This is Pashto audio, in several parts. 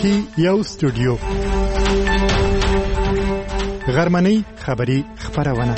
کې یو استودیو غرمنۍ خبری خبرونه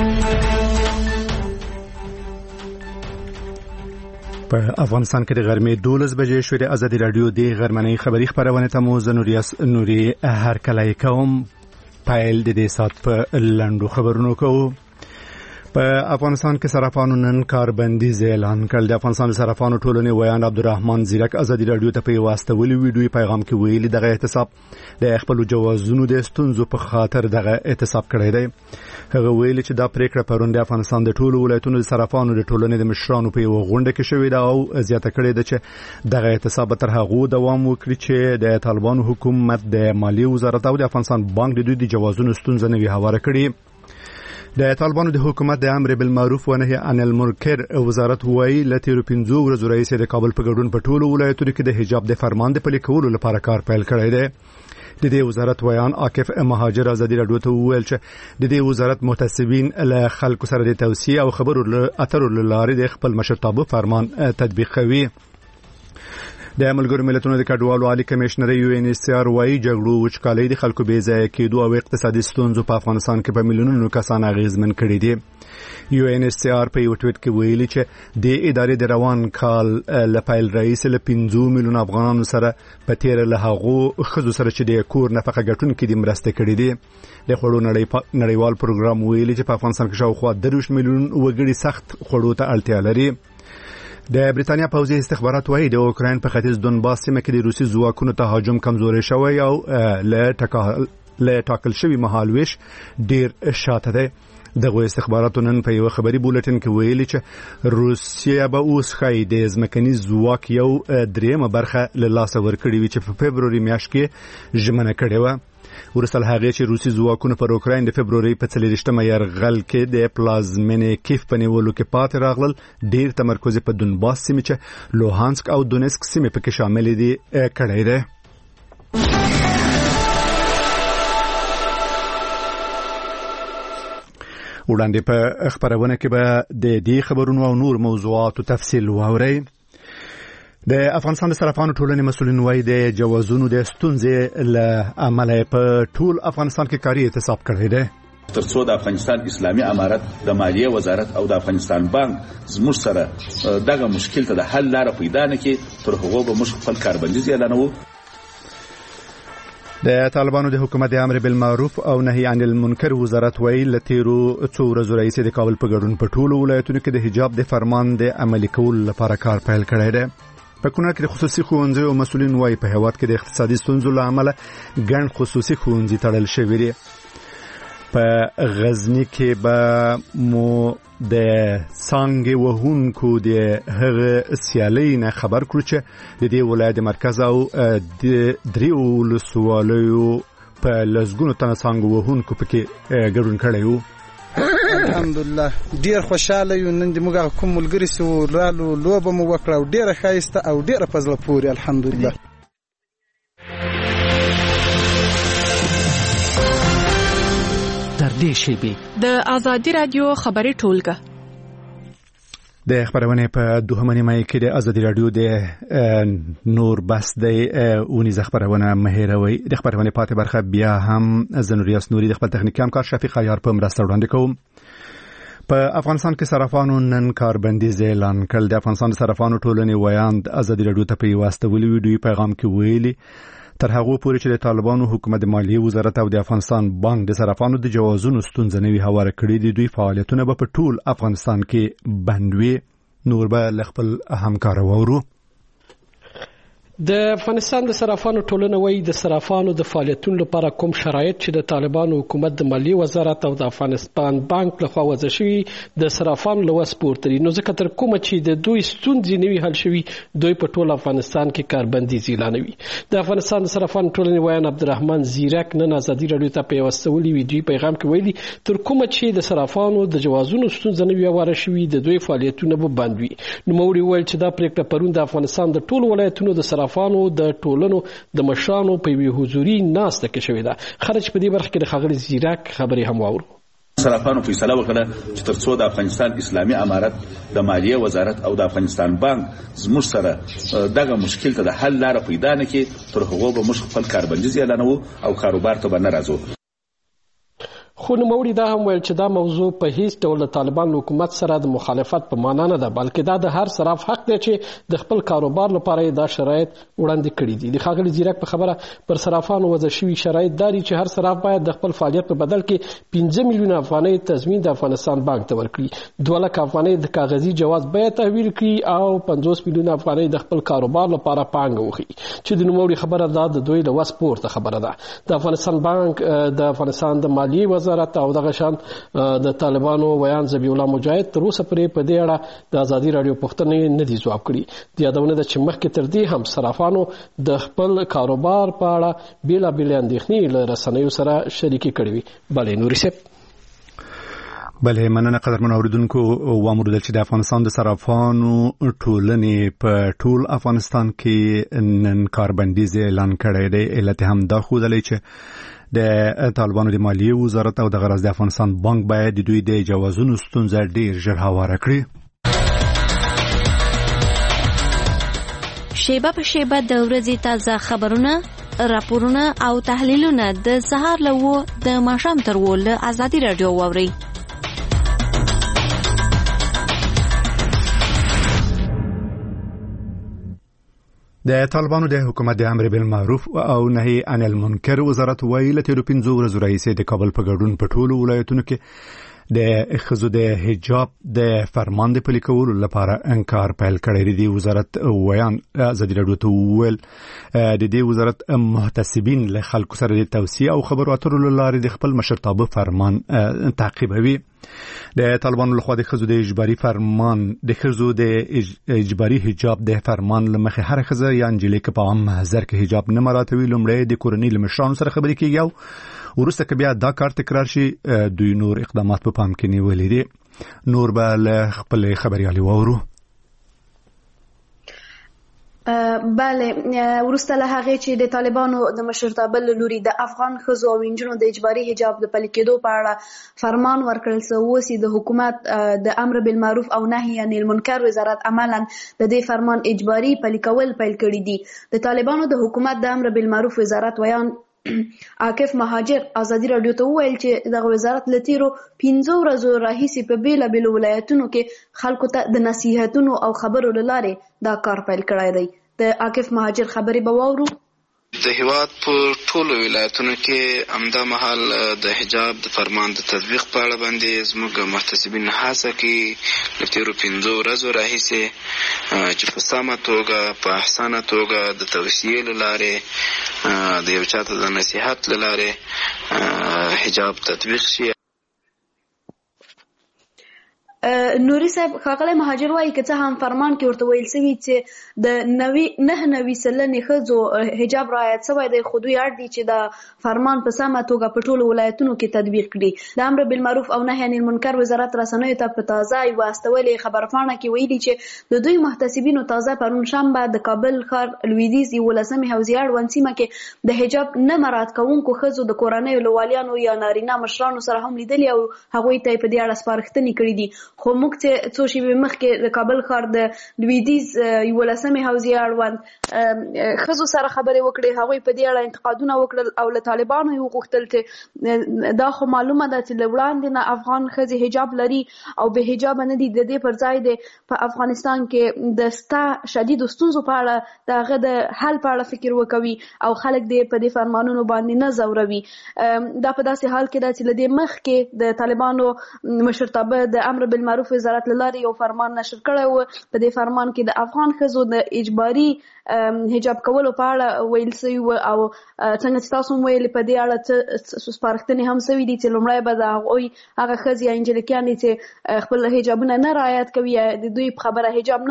په افغانستان کې د غرمې 12 بجې شوې د ازادي رادیو د غرمنۍ خبری خبرونه ته مو زنوریاس نوري هر کله کوم پایل د دې سات په لندو خبرونو کوو. په افغانستان کې صرافانو نن کاربندیز اعلان کړ. د افغانستان صرافانو ټولنې ویان عبدالرحمن زیرک ازادي رادیو ته په واستولي ویډیو پیغام کې ویلي دغه احتساب د خپل جوازونو د ستونزو په خاطر دغه احتساب کړی دی. هغه ویلي چې دا پریکړه پرون د افغانستان د ټولو ولایتونو د صرافانو د ټولنې د مشرانو په غونډه کې شوې ده او زیاته کړې ده چې دغه احتساب تر هغه دوام وکړي چې د طالبانو حکومت د مالیې وزارت او د افغانستان بانک د دوی د جوازونو ستونزې نوي هواره کړي. د طالبانو د حکومت د امر بالمعروف و نهي عن المنکر وزارت وایي لته 15 ورځې رئیس د کابل په ګډون په ټولو ولایتونو کې د حجاب د فرمان د پلي کولو لپاره کار پیل کړی دی. د دې وزارت ویان عاکف مهاجر ازادي رادیو ته وویل چې د دې وزارت متعصبین له خلکو سره د توصیه او خبرو اترو لارې د خپل مشرتابه فرمان تطبیق کوي. د ملګرو ملتونو د کډوالو عالی کمشنر UNHCR وايي جګړو وچکالۍ د خلکو بې ځای کېدو او اقتصادي ستونزو په افغانستان کې په میلیونونو کسان اغیزمن کړي دي. UNHCR په یو ټویټ کې ویلي چې د ادارې د روان کال لپاره رئیس له 15 میلیون افغانانو سره په تیر له هغو خزو سره چې د کور نفقه ګټونکو د مرسته کړي دي. د خوړو نړیوال پروګرام ویلي چې په افغانستان کې شاوخوا 30 میلیون وګړي سخت خوړو ته اړتیا لري. د بریتانیا پوځي استخبارات وايي د اوکراین په ختیځ دونباس سیمه کې د روسي ځواکونو تهاجم کمزوري شوی او له ټاکل شوی مهالويش ډیر شاته ده. دغه استخباراتو نن په یو خبري بولټین کې ویلي چې روسیا به اوس خای د ځمکني ځواک یو دریمه برخه له لاس ورکړي وي چې په فبروري میاشت کې ژمنه کړې و. ورسره هغه چې روسي ځواکونه پر اوکراین د فبروري په 30مه یرغل کې د پلازمینې کیف په نیولو کې پاتې راغلل. ډیر تمرکز په دونباس سیمه چې لوهانسک او دونیسک سیمه پکې شامل دي کړی دی. وړاندې په خبرونه کې به د دې خبرونو او نور موضوعاتو تفصیل واورئ. د افغانستان د صرافانو ټولنې مسؤلین وايي د جوازونو د ستونزې له امله په ټول افغانستان کې کاري احتساب کړی دی. ترڅو د افغانستان اسلامي امارت د مالیې وزارت او د افغانستان بانک زموږ سره دغه مشکل ته د حل لاره پیدا نه کړي تر هغه به موږ خپل کاربندیز اعلانوو. د طالبانو د حکومت د امر بالمعروف او نهي عن المنکر وزارت ویل لتیرو څو ورځې رئیس د کابل په ګډون په ټولو ولایتونو کې د حجاب د فرمان د عملي کولو لپاره کار پیل کړی دی. په کونړ کې د خصوصي ښوونځیو او مسؤلین وايي په هیواد کې د اقتصادي ستونزو له امله ګڼ خصوصي ښوونځي تړل شوي دي. په غزنی کې به مو د څنګه وهونکو د هغه سیالۍ نه خبر کړو چې د دې ولایت مرکز او د دریو لسوالیو په لزګونو تنه څنګه وهونکو پکې ګډون کړی وو. الحمدلله ډیر خوشاله یو. نن د موږ کوم ملګری سو رالو لوبه مو وکړه او ډیره خایسته او ډیره فضل پوري الحمدلله. تر دې شیبې د ازادي رادیو خبري ټولګه د خبرونه په دوهمه نیمه کې د ازادي رادیو د نور بس د اونیز خبرونه مهیروي. د خبرونه پاتې برخه بیا هم زنوریاس نوري د خپل تخنیکی همکار شفیق عیار په مرسته وړاندې کوم. په افغانستان کې صرافانو نن کاربندیز اعلان کړ. د افغانستان صرافانو ټولنې ویان ازادي رادیو ته په واستولي ویډیو پیغام کې ویلي تر هغه پورې چې د طالبانو حکومت د مالیې وزارت او د افغانستان بانک د صرافانو د جوازونو ستونزې نوي هواره کړي دي دوی فعالیتونه به په ټول افغانستان کې بند وي. نور به خپل همکار وورو. د افغانستان د صرافانو ټولنه وايي د صرافانو د فعالیتونو لپاره کوم شرایط چې د طالبانو حکومت د مالیې وزارت او د افغانستان بانک لخوا وضع شوي د صرافانو له وس پورته دي. نو ځکه تر کومه چې د دوی ستونزې نوي حل شوي دوی په ټول افغانستان کې کاربندیز اعلانوي. د افغانستان د صرافانو ټولنې ویان عبدالرحمن زیرک نن ازادي رادیو ته په واستولي ویډیو پیغام کې ویلي تر کومه چې د صرافانو د جوازونو ستونزې نوي هواره شوي د دوی فعالیتونه به بند وي. نو موري ویل چې دا پریکړه پرون د افغانستان د ټول ولایتونو د صرافانو د ټولنو د مشرانو په حضوري ناسته کې شوې ده. خرج په دې برخه کې د خغلی زیرک خبري هم واورو. صرافانو فیصله وکړه چې ترڅو د افغانستان اسلامي امارت د مالیې وزارت او د افغانستان بانک زموږ سره دغه مشکل ته د حل لاره پیدا نه کړي تر هغو به موږ خپل کاربندیز اعلانوو او کاروبار ته به نه راځو. خو نوموړي دا هم ویل چې دا موضوع په هیڅ ډول د طالبان حکومت سره د مخالفت په معنا نه ده، بلکې دا د هر صراف حق دی چې د خپل کاروبار لپاره دا شرایط وړاندې کړي دي. د ښاغلي زیرک په خبره پر صرافانو وضع شوي شرایط داري چې هر صراف باید د خپل فعالیت په بدل کې 15 میلیونه افغانۍ تضمین د افغانستان بانک ته ورکړي، 2 لک افغانۍ د کاغذي جواز بیه تحویل کړي او 50 میلیونه افغانۍ د خپل کاروبار لپاره پانګه وخی چې د نوموړي خبره دا د دوی له وس پورته خبره ده. د افغانستان بانک د افغانستان د مالیې وزارت او دغه شان د طالبانو ویان ذبیح الله مجاهد تر اوسه پورې په دې اړه د ازادي رادیو پوښتنې نه دي ځواب کړي. د یادونه ده چې مخکې تر دې هم صرافانو د خپل کاروبار په اړه بیلابېلې اندېښنې له رسنیو سره شریکې کړې وي. بلې نوري صاحب. بله مننه قدرمن اوریدونکو. وامر چې د افغانستان د صرافانو ټولنې په ټول افغانستان کې نن کاربندیز اعلان کړی دی. علت هم دا ښودلی چې د طالبانو د مالیې وزارت او د غرض د افغانستان بانک باید د دوی د جوازونو ستونزه ډیر ژر هواره کړي. شیبه په شیبه د ورځې تازه خبرونه، راپورونه او تحلیلونه د سهار له 9 د ماښام تر 10 له ازادي رادیو واورئ. د طالبانو د حکومت د امر بالمعروف او نهي عن المنکر وزارت ویلي چې د 15 ورځو راهیسې د کابل په ګډون په ټولو ولایتونو کې د ښځو د حجاب د فرمان د پلي کولو لپاره انکار پیل کړی دی. وزارت ویان ازادي رادیو ته وویل د دې وزارت محتسبین له خلکو سره د توصیه او خبرو اترو له لارې د خپل مشرتابه فرمان تعقیبوي. د طالبانو لخوا د ښځو د اجباري فرمان د ښځو د اجباري حجاب د فرمان لمخې هر ښځه یا نجلۍ که په عام محضر کې حجاب نه مراعاتوي لومړی د کورنۍ له مشرانو سره خبرې کیږي او وروسته که بیا دا کار تکرار شي دوی نور اقدامات په پام کې نیولي دي. نور به له خپل خبريالي واورو. بله ورسته له هغه چې د طالبانو د مشرتابه لوري د افغان ښځو او نجونو د اجباري حجاب د پلي کېدو په اړه فرمان ورکړل سوی د حکومت د امر بالمعروف او نهي عن المنکر وزارت عملاً د دې فرمان اجباري پلي کول پیل کړی دي. د طالبانو د حکومت د امر بالمعروف وزارت ویان عاکف مهاجر ازادي رادیو ته وویل چې دغه وزارت له تیرو 15 ورځو راهیسې په بیلابېلو ولایتونو کې خلکو ته د نصیحتونو او خبرو له لارې دا کار پیل کړی دی. د عاکف مهاجر خبرې به واورو. د هیواد په ټولو ولایتونو کې همدا مهال د حجاب د فرمان د تطبیق په اړه باندې زموږ محتسبین هڅه کوي له تیرو 15 ورځو راهیسې چې په سمه توګه په احسانه توګه د توصیې له لارې د یو چاته د نصیحت له لارې حجاب تطبیق شي. نوري صاحب ښاغلی مهاجر وایي که څه هم فرمان کې ورته ویل شوي چې د 9 سلنې ښځو حجاب رعایت شوی دی، خو دوی اړ دي چې د فرمان په سمه توګه په ټولو ولایتونو کې تطبیق کړي. د امر بالمعروف او نهي عن المنکر وزارت رسنیو ته په تازه یوه استولې خبرپاڼه کې ویلي چې د دوی محتسبینو تازه پرون شنبه د کابل ښار لویدیځ 11مې حوزې اړوند سیمه کې د حجاب نه مراعات کوونکو ښځو د کورنیو له والیانو یا نارینه مشرانو سره هم لیدلي او هغوی ته په دې اړه سپارښتنې کړي دي. خو موږ چې څو شېبې مخکې د کابل ښار د لویدیځ 11مې حوزې اړوند ښځو سره خبرې وکړې، هغوی په دې اړه انتقادونه وکړل او له طالبانو یې وغوښتل چې دا خو معلومه ده چې له وړاندې نه افغان ښځې حجاب لري او بې حجابه نه دي، د دې پر ځای دی په افغانستان کې د ستا شدیدو ستونزو په اړه د هغه د حل په اړه فکر وکوي او خلک دې په دې فرمانونو باندې نه ځوروي. دا په داسې حال کې ده چې له دې مخکې د طالبانو مشرتابه د امر بالمعروف وزارت له لارې یو فرمان نشر کړی و. په دې فرمان کې د افغان ښځو د اجباري حجاب کولو په اړه ویل شوي و او څنګه چې تاسو هم ویلې په دې اړه سپارښتنې هم شوي دي چې لومړی به د هغوی هغه ښځې یا نجلکیانې چې خپل حجابونه نه رعایت کوي یا د دوی په خبره حجاب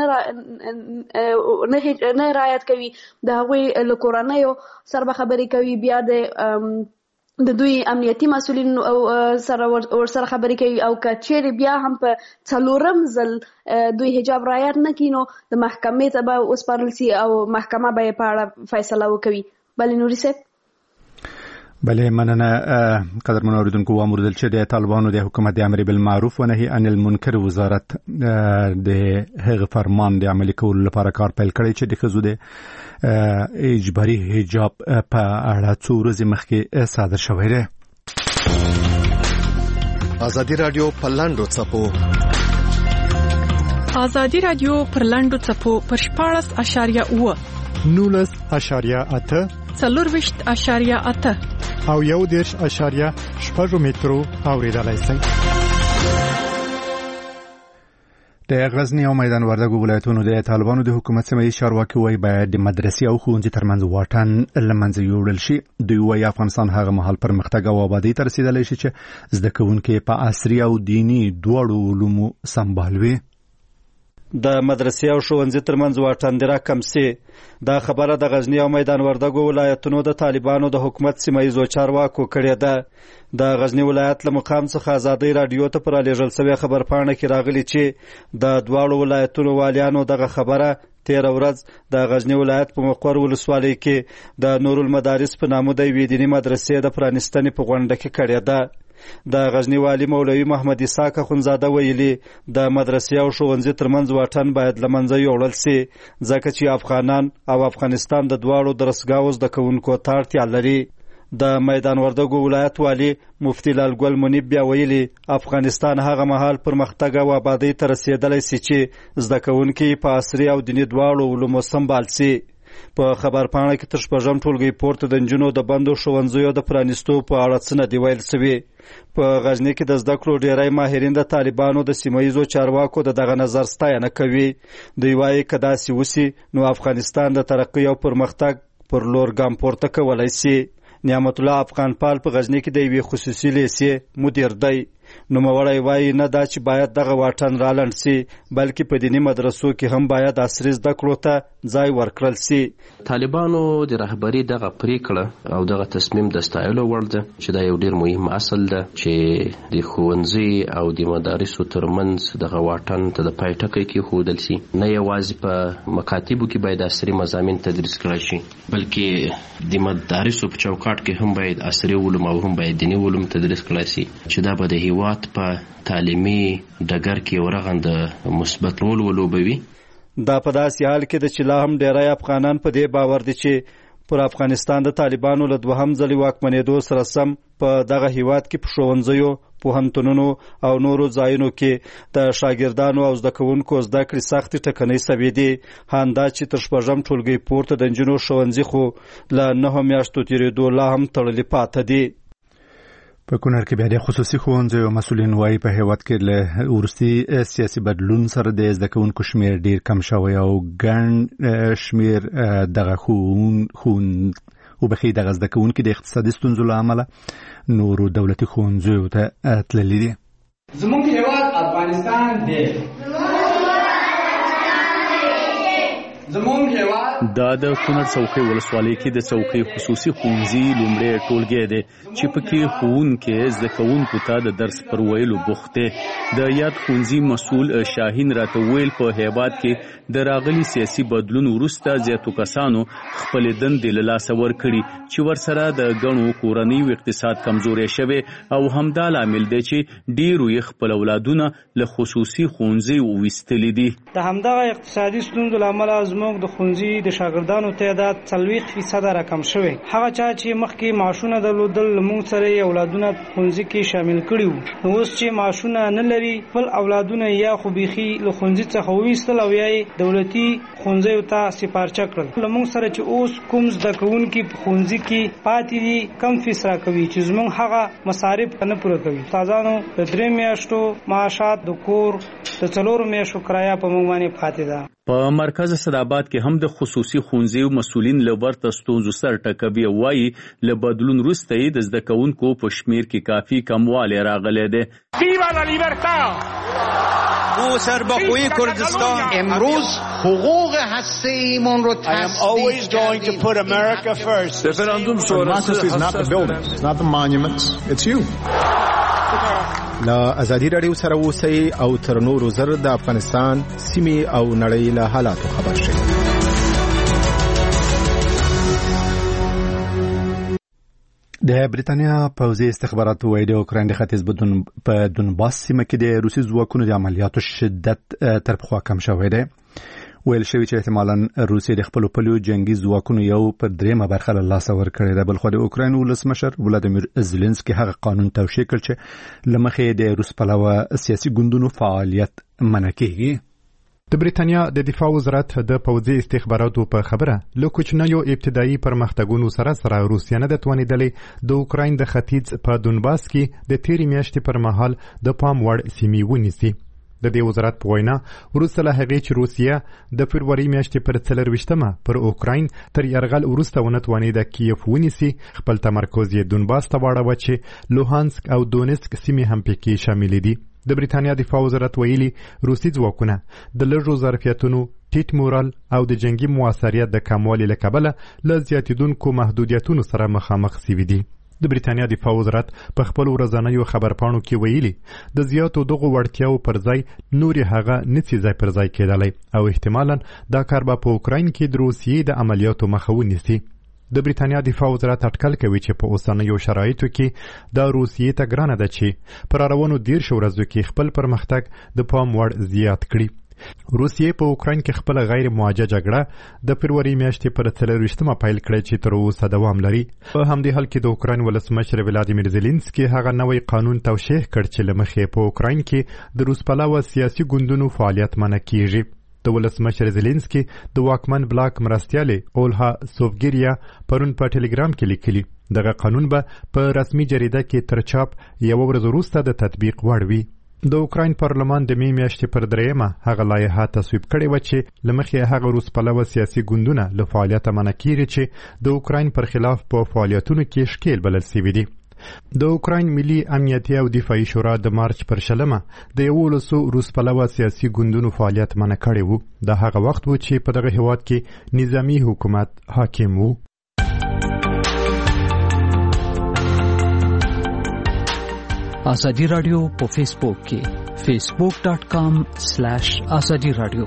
نه رعایت کوي د هغوی له کورنیو سره به خبرې کوي، بیا د دوی امنیتي مسؤلین سره ورسره خبرې کوي او که چیرې بیا هم په 4م ځل دوی حجاب رعایت نه کړي نو د محکمې ته به وسپارل شي او محکمه به یې په اړه فیصله وکوي. بلې نوري صاحب. بله مننه قدرمن اوریدونکو و موردل چې د طالبانو د حکومت د امر بالمعروف و نهي عن المنکر وزارت د هغه فرمان د عملي کولو لپاره کار پیل کړی چې د ښځو د اجباري حجاب په اړه څو ورځې مخکې صادر شوی دی. ازادي رادیو په لاندو څپو ازادي رادیو پر لاندو څپو پر 14.8 19.8 4.8 او 1.8 مترو اوریدلای شئ. د غزنی او میدان وردګو ولایتونو د طالبانو د حکومت سیمه چارواکي وایي باید د مدرسې او ښوونځي ترمنځ واټن له منځه یوړل شي. دوی وایي افغانستان هغه مهال پرمختګ او آبادی ته رسیدلی شي چې زده کوونکي په عصري او دینی دواړو علومو سمبالوي. د مدرسې او ښوونځي ترمنځ واټن ډېر کم سي. دا خبره د غزنی او میدان وردګو ولایتونو د طالبانو د حکومت سیمه چارواکو کړې ده. د غزنی ولایت له مقام څخه ازادي رادیو ته پر لېږل شوی خبرپاڼه کې راغلی چې د دواړو ولایتونو والیانو دغه خبره تیر ورځ د غزنی ولایت په مقر ولسوالۍ کې د نور المدارس په نامه د یوې دیني مدرسې د پرانیستنې په غونډه کې کړې ده. د غزنی والی مولوي محمد اسحاق اخونزاده ویلي د مدرسې او ښوونځي ترمنځ واټن باید له منځه یوړل سي ځکه چې افغانان او افغانستان د دواړو درسګاو زده کوونکو ته اړتیا لري. د میدان وردګو ولایت والی مفتی لال ګل منیب بیا ویلي افغانستان هغه مهال پرمختګ او آبادی ته رسیدلی سي چې زده کوونکي په عصري او دیني دواړو علومو سمبال سي. په خبرپاڼه کې تر شپږم ټولګي پورته د نجونو د بندو ښوونځیو د پرانیستو په اړه څه نه دي ویل سوي. په غزنی کې د زده کړو ډیری ماهرین د طالبانو د سیمه چارواکو دغه نظر ستاینه کوي. دوی وایي که داسې وسي نو افغانستان د ترقۍ او پرمختګ پر لور ګام پورته کولی سي. نعمت الله افغان پال په غزنی کې د یوې خصوصي لیسې مدیر دی. نوموړی وایي نه دا چې باید دغه واټن رالنډ سي بلکې په دیني مدرسو کې هم باید عصري زده کړو ته ځای ورکړل سي. طالبانو د رهبري دغه پریکړه او دغه تصمیم د ستایلو وړ ده چې دا یو ډیر مهم اصل ده چې د ښوونځي او د مدارسو ترمنځ دغه واټن ته د پای ټکی کېښودل سي. نه یوازې په مکاتبو کې باید عصري مضامین تدریس کړای شي بلکې د مدارسو په چوکاټ کې هم باید عصري علوم او هم باید دیني علوم تدریس کړای شي چې دا به د هیواد په تعلیمي ډګر کې یو رغنده مثبت رول ولوبوي. دا په داسې حال کې ده چې لا هم ډیری افغانان په دې باور دي چې پر افغانستان د طالبانو له دوهم ځلې واکمنېدو سره سم په دغه هیواد کې په ښوونځیو پوهنتونونو او نورو ځایونو کې د شاګردانو او زده کوونکو زده کړې سختې ټکنۍ سوي دي. همدا چې تر شپږم ټولګۍ پورته د نجونو ښوونځي خو له 9 میاشتو تېرېدو لا هم تړلي پاته دي. په کونړ کې بیا د خصوصي ښوونځیو مسؤلین وایي په هیواد کې له وروستي سیاسي بدلون سره د زده کوونکو شمېر ډېر کم شوی او ګڼ شمېر دغه دغه زده کوونکي د اقتصادي ستونزو له امله نورو دولتي ښوونځیو ته تللي دي. زموږ هیواد افغانستان دی. دا د کونړ څوکۍ ولسوالۍ کې د څوکۍ خصوصي ښوونځي لومړی ټولګی دی چې پکې ښوونکي زده کوونکو ته د درس پر ویلو بوخت دی. د یاد ښوونځي مسؤل شاهین راته ویل په هیواد کې د راغلي سیاسي بدلون وروسته زیاتو کسانو خپلې دندې له لاسه ورکړي چې ورسره د ګڼو کورنیو اقتصاد کمزوری شوی او همدا لامل دی چې ډېرو یې خپل اولادونه له خصوصي ښوونځیو ویستلي دي. د همدغه اقتصادي ستونزو له امله زموږ د ښوونځي د شاګردانو تعداد 40% راکم شوی. هغه چا چې مخکې معاشونه درلودل موږ سره یې اولادونه ښوونځي کې شامل کړي وو. اوس چې معاشونه نه لري خپل اولادونه یا خو بیخي له ښوونځي څخه وویستل او یا یې دولتي ښوونځیو ته سپارچه کړل. له موږ سره چې اوس کوم زده کوونکي په ښوونځي کې پاتې دي کم فیس راکوي چې زموږ هغه مصارف نه پوره کوي. استادانو د 3 میاشتو معاشات د کور د 4 میاشتو کرایه په موږ باندې پاتې ده. په مرکز صداباد کې هم د خصوصي ښوونځیو مسؤلین له ورته ستونزو سره ټکوي او وایي له بدلون وروسته یې د زده کوونکو په شمېر کې کافي کموالی راغلی دی. ما سربخوی کردستان امروز حقوق هسته‌ایمون رو تصدیق کردیم. Referendum sonrası is not the buildings, it's not the monuments, it's you. لا ازادي رادیو سره اوسئ او تر نورو زر د افغانستان سیمې او نړۍ له حالاتو خبر شئ. د بریتانیا پوځي استخباراتو وايي د اوکراین د ختیځ په دونباس سیمه کې د روسي ځواکونو د عملیاتو شدت تر پخوا کم شوی دی. ویل شوی چې احتمالاً روسیه د خپل پلیو جنگي ځواکونو یو پر دریمه برخه له لاسه ورکړې ده. بلخو د اوکراین ولسمشر ولادیمیر زيلنسکي هغه قانون توشیح کړ چې لمخې د روس پلوه سیاسي ګوندونو فعالیت منع کیږي. د بریتانیا د دفاع وزارت د پوځي استخباراتو په خبره له کوچنیو ابتدایي پرمختګونو سره روسیه نه توانیدلې د اوکراین د ختیځ په دونباس کې د تیرې میاشتې پر مهال د پام وړ سیمې ونیسي. د دې وزارت په وینا وروسته له هغې چې روسیه د فبروري میاشتې پر 24مه پر اوکراین تر یرغل وروسته ونه توانېده کیف ونیسي، خپل تمرکز یې دونباس ته واړوه چې لوهانسک او دونیسک سیمې هم پکې شاملې دي. د بریتانیا دفاع وزارت ویلي روسي ځواکونه د لږو ظرفیتونو، ټیټ مورال او د جنگي موثریت د کموالي له کبله له زیاتېدونکو محدودیتونو سره مخامخ سوي دي. د بریتانیا دفاع وزارت په خپل ورځنیو خبرپاڼو کې ویلي د زیاتو دغو وړتیاو پر ځای نورې هغه نڅي ځای پر ځای کېدلی او احتمالاً دا کار به په اوکراین کې د روسیې د عملیاتو مخه ونیسي. د بریتانیا دفاع وزارت اټکل کوي چې په اوسنیو شرایطو کې د روسیې ته ګرانه ده چې پر روانو 10 ورځو کې خپل پرمختګ د پام وړ زیات کړي. روسیې په اوکراین کې خپل غیر موجه جګړه د فبروري میاشتې پر 24مه پیل کړې چې تر اوسه دوام لري. په همدې حال کې د اوکراین ولسمشر ولادیمیر زيلنسکي هغه نوی قانون توشیح کړ چې لمخې په اوکراین کې د روس پلوه سیاسي ګوندونو فعالیت منع کیږي. د ولسمشر زيلنسکي د واکمن بلاک مرستیالي اولها سوفګیریا پرون په ټلګرام کې لیکلي دغه قانون به په رسمي جریده کې تر چاپ یو ورځ وروسته د تطبیق وړ وي. د اوکراین پارلمان د می میاشتې پر 3مه هغه لایحه تصویب کړې و چې لمخې هغه روس پلوه سیاسي ګوندونه له فعالیت منع کیږي چې د اوکراین پر خلاف په فعالیتونو کې شکیل بلل شوي دي. د اوکراین ملي امنیتي او دفاعي شورا د مارچ پر 20مه د 11 روس پلوه سیاسي ګوندونو فعالیت منع کړی وو. د هغه وخت و چې په دغه هیواد کې نظامی حکومت حاکم وو. آزادی رادیو په فیسبوک کې facebook.com/azadi radio.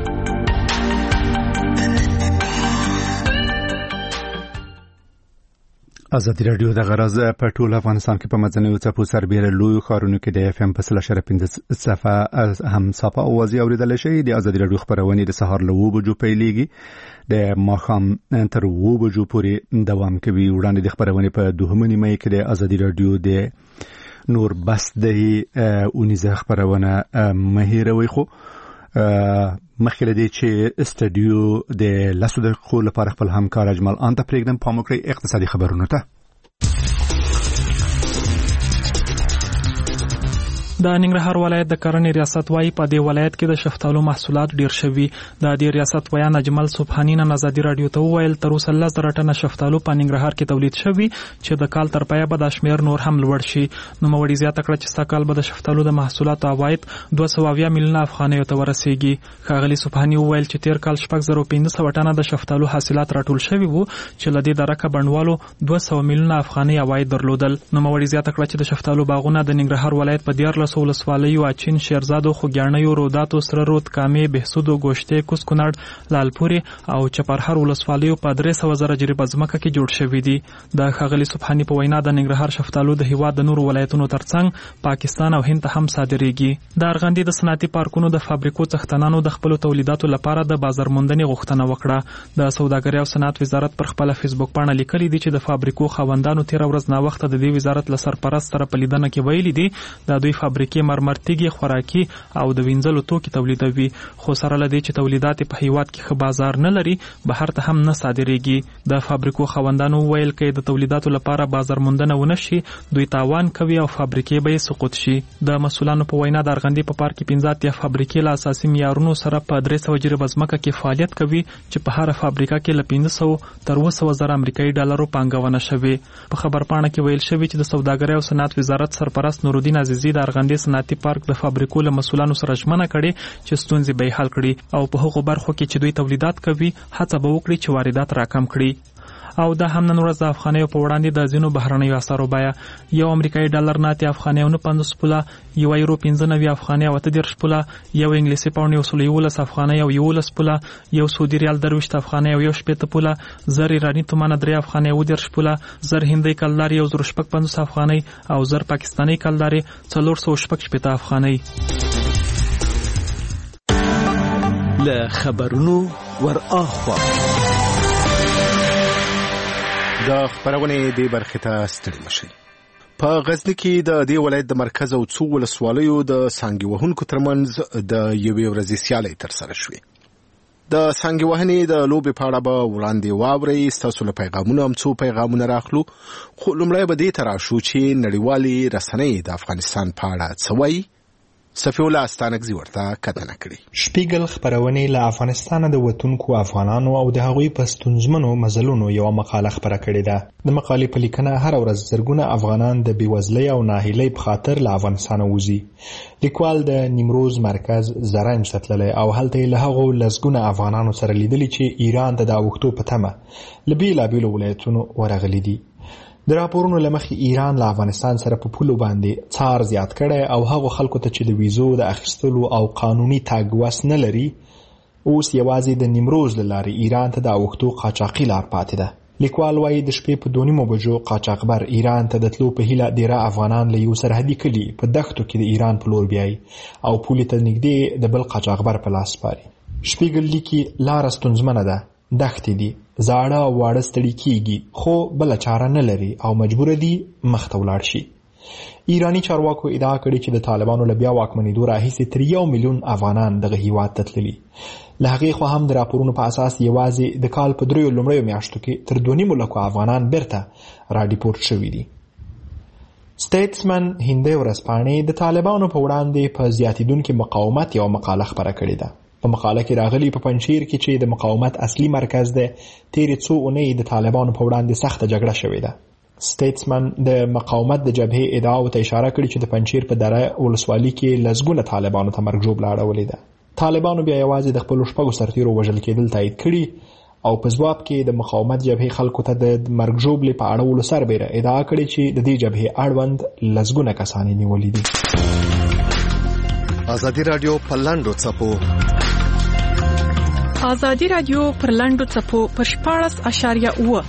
ازادي رادیو د غرض په ټول افغانستان کې په مدني چپو سربېره لوی خارونو کې د FM په 0.5 صفه هم صفه اوازي اوریدل شي. د ازادي رادیو خبرونه د سهار له 2 بجو پیلېږي د ماخام تر 2 بجو پورې دوام کوي. وړاندې د خبرونه په 2 مې کې د ازادي رادیو د نور بس د اونیزه خبرونه مهیروي خو مخکې دی چې استودیو د لاسو د خو لپاره خپل همکار اجمل انت پرېږدم پام وکړئ اقتصادي خبرونه ته. د ننګرهار ولایت د کرنې ریاست وايي په دې ولایت کې د شفتالو محصولات ډیر شوي. د دې ریاست ویان اجمل سبحانی نن ازادي رادیو ته وویل تر اوسه 10,000 ټنه شفتالو په ننګرهار کې تولید شوي چې د کال تر پایه به د شمیر نور هم لوړ شي. نو موړي زیاته کړه چې سږ کال به د شفتالو د محصولاتو عواید 220 میلیونه افغانیو ته ورسیږي. ښاغلي سبحانی وویل چې تیر کال 1500 ټنه د شفتالو حاصلات راټول شوي وو چې لدې درکه بڼوالو 200 میلیونه افغاني عواید درلودل. نو موړي زیاته کړه چې د شفتالو باغونه د ننګرهار ولایت په 14 ولسوالیو اچین، شیرزاد، خوګیاڼیو، روداتو، سره رود، کامې، بهسودو، ګوشتې، کوز کونړ، لالپورې او چپرهار ولسوالیو په 300,000 جریبه ځمکه کې جوړ شوي دي. د ښاغلي سبحانی په وینا د ننګرهار شفتالو د هیواد د نورو ولایتونو ترڅنګ پاکستان او هند ته هم صادریږي. د ارغندې د صنعتي پارکونو د فابریکو څښتنانو د خپل تولیداتو لپاره د بازار موندنې غوښتنه وکړه. د سوداګرۍ او صنعت وزارت پر خپل فیسبوک پاڼه لیکلي دي چې د فابریکو خاوندانو 13 ورځ نا وخت د دې وزارت له سرپرست سره په لیدنه کې ویلي دي د دوی فابریکې مرمرتیږي، خوراکي او د وینځلو توکي تولیدوي، خو سره لدی چې تولیدات په هیواد کې ښه بازار نه لري بهر ته هم نه صادریږي. د فابریکو خاوندانو ویل کې د تولیداتو لپاره بازار موندنه ونشي دوی تاوان کوي او فابریکې به سقوط شي. د مسولانو په وینا د ارغندې په پارک کې 15 فابریکې له اساسي معیارونو سره په 300 جریبه ځمکه کې فعالیت کوي چې په هر فابریکه کې له 500 تر 200,000 امریکایي ډالرو پانګونه شوې. په خبرپاڼه کې ویل شوی چې د سوداګرۍ او صنعت وزارت سرپرست نورالدین عزیزی د ارغندې صنعتي پارک د فابریکو له مسولانو سره ژمنه کړې چې ستونزې به حل کړي او په هغو برخو کې چې دوی تولیدات کوي هڅه به وکړي چې واردات راکم کړي. او د هم نن ورځ د افغانیو په وړاندې د ځینو بهرنیو اسعارو بیه یو امریکایي ډالر نه 8 افغانۍ او 50 پوله، یو یورو 95 افغانۍ او 30 پوله، یو انګلیسي پاونډ 111 افغانۍ او 11 پوله، یو سعودي ریال 23 افغانۍ او 18 پوله، زر ایرانی تومان 3 افغانۍ او 10 پوله، زر هندۍ کلدار 1.50 افغانۍ او زر پاکستاني کلدار 480 افغانۍ. له خبرونو ور اخوا د خبرونې د برخې ته ستړي مشي. په غزني کې د دې ولایت د مرکز او څو ولسوالیو د سانګي وهونکو ترمنځ د یوې ورځې سیالي ترسره شوې. د سانګي وهنې د لوبې په اړه به وړاندې واورئ. ستاسو له پیغامونو هم څو پیغامونه راخلو، خو لومړی به دې ته راشو چې نړیوالې رسنۍ د افغانستان په اړه څه وایي. صفی الله استانکزي ورته کتنه کړې. شپیګل خبرونه له افغانستان د وطنکو افغانانو او د هغوی په ستونزمنو مزلونو یو مقاله خبره کړې ده. د مقالې په لیکنه هر ورځ زرګونه افغانان د بیوزلۍ او ناهیلۍ په خاطر له افغانستان وځي. لیکوال د نیمروز مرکز زرنج ته تللی او هلته له هغو لسګونه افغانانو سره لیدلي چې ایران ته د اوښتو په تمه له بیلابیلو ولایتونو ورغلي دي. د راپورونو له مخې ایران له افغانستان سره په پولو باندې څار زیات کړی او هغو خلکو ته چې د ویزو د اخیستلو او قانوني تګ وس نه لري اوس یوازې د نیمروز له لارې ایران ته د اوښتو قاچاقي لار پاتې ده. لیکوال وایي د شپې په 2:30 بجو قاچاقبر ایران ته د تلو په هیله ډیره افغانان له یو سرحدي کلي په دښتو کې د ایران په لور بیایي او پولې ته نږدې د بل قاچاقبر په لاس سپاري. شپیګل لیکي لاره ستونزمنه ده، دښتې دي، زاړه او واړه ستړي کیږي، خو بله چاره نه لري او مجبور دي مخته ولاړ شي. ایرانی چارواکو ادعا کړې چې د طالبانو له بیا واکمنېدو راهیسې تر 1 میلیون افغانان دغه هیواد ته تللي. له هغې خوا هم د راپورونو په اساس یوازې د کال په 3 لومړیو میاشتو کې تر 2.5 لکو افغانان بیرته راډیپورټ شوي دي. سټیټسمن هندۍ ورځپاڼې د طالبانو په وړاندې په زیاتېدونکي مقاومت یو مقاله خپره کړې ده. په مقاله کې راغلي په پنجشیر کې چې د مقاومت اصلي مرکز ده تیرې څو اونۍ د طالبانو په وړاندې سخته جګړه شوې ده. سټیټسمن د مقاومت د جبهې ادعاو ته اشاره کړې چې د پنجشیر په دره ولسوالي کې لسګونه طالبانو ته مرګ ژوبله اړولې ده. طالبانو بیا یوازې د خپلو 6 سرتیرو وژل کېدل تایید کړي او په ځواب کې د مقاومت جبهې خلکو ته د مرګ ژوبلې په اړولو سربیره ادعا کړې چې د دې جبهې اړوند لسګونه کسان یې نیولي دي. ازادي راډیو په لاندو څپو ازادي راډیو پر لاندو څپو پر 14.8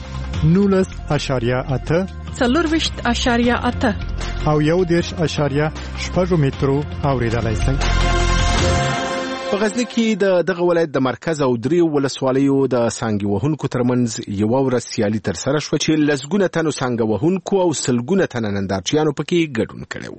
19.8 24.8 او 1.6 مترو اوریدلای شئ. په غزني کې دغه ولایت د مرکز او 3 ولسوالیو د سانګي وهونکو ترمنځ یو ورځ سیالي ترسره شوه چې لسګونه تنو سانګي وهونکو او سلګونه تنه نندارچیانو پکې ګډون کړی.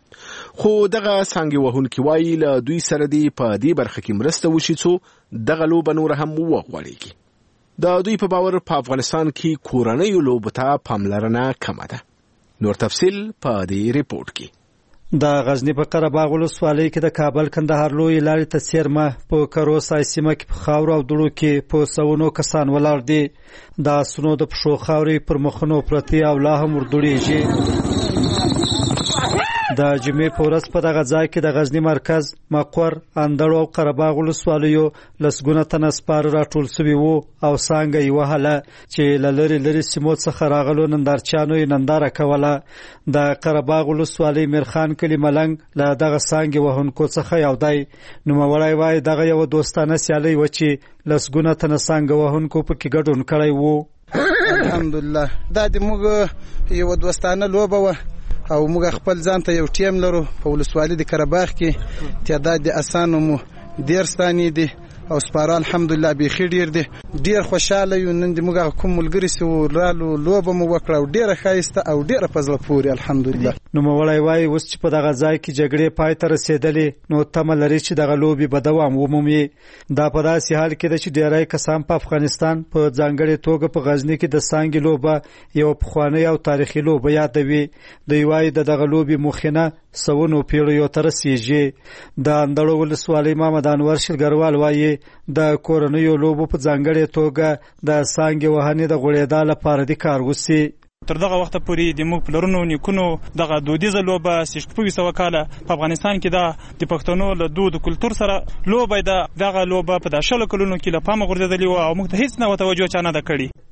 خو دغه سانګي وهونکي وایي له دوی سره دی په دې برخه کې مرسته وشي څو دغه لوبه نور هم وغوړېږي. د دوی په باور په افغانستان کې کورنیو لوبو ته پاملرنه کمه ده. نور تفصیل په دې ریپورت کې. د غزنی په قره باغ ولسوالۍ کې د کابل کندهار لوی لارې ته څیرمه په کروسای سیمه کې په خاورو او دوړو کې په سونو کسان ولاړ دي. د سونو د پښو خاورې پر مخونو پرتې او لا هم وردوړېږي. د جمعې په ورځ په دغه ځای کې د غزنی مرکز مقر اندړو او قره باغ ولسوالیو لسګونه تنه سپاره راټول شوي وو او څنګه یې وهله چې له لرې سیمو څخه راغلو نندارچیانو یې ننداره کوله. د قره باغ ولسوالۍ میرخان کلي ملنګ له دغه څانګې وهونکو څخه یو دی. نوموړی وایي دغه یوه دوستانه سیالۍ وه چې لسګونه تنه څانګه وهونکو پکې ګډون کړی وو. الحمدلله دا د موږ یوه دوستانه لوبه وه او موږ خپل ځان ته یو ټیم لرو. په ولسوالۍ د قره باغ کې تعداد د اسانو مو 10 ستانې دي او سپاره الحمدلله بیخي ډیر دي. ډیر خوشاله یو. نن د موږ کوم ملګري سو رالو لوبه مو وکړه او ډیره ښایسته او ډیره په زړه پورې الحمدلله. نوموړی وایي اوس چې په دغه ځای کې جګړې پای ته رسېدلې نو تمه لري چې دغه لوبې به دوام ومومي. دا په داسې حال کې ده چې ډیری کسان په افغانستان په ځانګړې توګه په غزني کې د سانګي لوبه یو پخوانۍ او تاریخي لوبه یادوي. دوی وایي دغه لوبې مخینه سونو پیړیو ته رسیږي. د اندړو ولسوالۍ محمد انور شلګروال وایي د کورنیو لوبو په ځانګړې توګه د سانګي وهنې د غوړېدا لپاره د کار وسی. تر دغه وخت پورې د موږ پلرونو نیکونو دغه دودیزه لوبه 600 کاله په افغانستان کې د پښتنو له دود او کلچر سره لوبه ده. دغه لوبه په 10 کلونو کې له پامه غورځېدلې و او موږ ته هیڅ نه توجه چا نه ده کړې.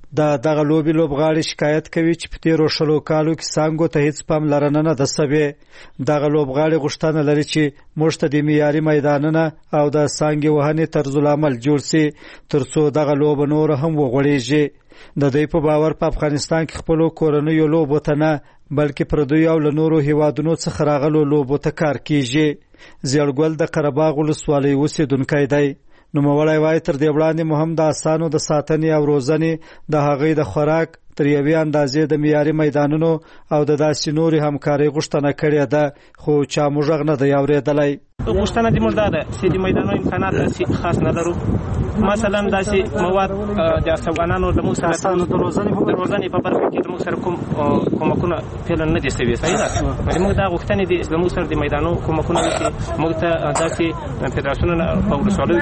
دغه لوبي لوبغاړي شکایت کوي چې په تیرو 20 کالو کې څنګه ته هیڅ پاملرنه نه ده سوې. دغه لوبغاړي غوښتنه لري چې موږ ته د معیاري میدانونه او د څنګه وهنې طرز العمل جوړ شي ترڅو دغه لوب نور هم وغوړیږي. د دوی په باور په افغانستان کې خپل کورنیو لوبو ته نه بلکې پردوی او له نورو هیوادونو څخه راغلو لوبو ته کار کیږي. زیړګل د قرهباغ ولسوالۍ اوسیدونکی دی. نوموړی وایي تر دې وړاندې مهم د اسانو د ساتنې او روزنې د هغې د خوراک تر یوې اندازې د معیاري میدانونو او د داسې نورې همکارۍ غوښتنه کړې ده خو چا موږ غږ نه دی اورېدلی. غوښتنه دې موږ دا ده چې د میدانونو امکانات خاص نه لرو. مثلا داسې مواد د افغانانو د موږ سره د روزنې په برخه کې د موږ سره کومکونه فعلا نه دي شوي. صحیح ده. موږ دا غوښتنې دي د موږ سره د میدانونو کومکونه وکړي. موږ ته داسې فدراسیونونه په ولسوالیو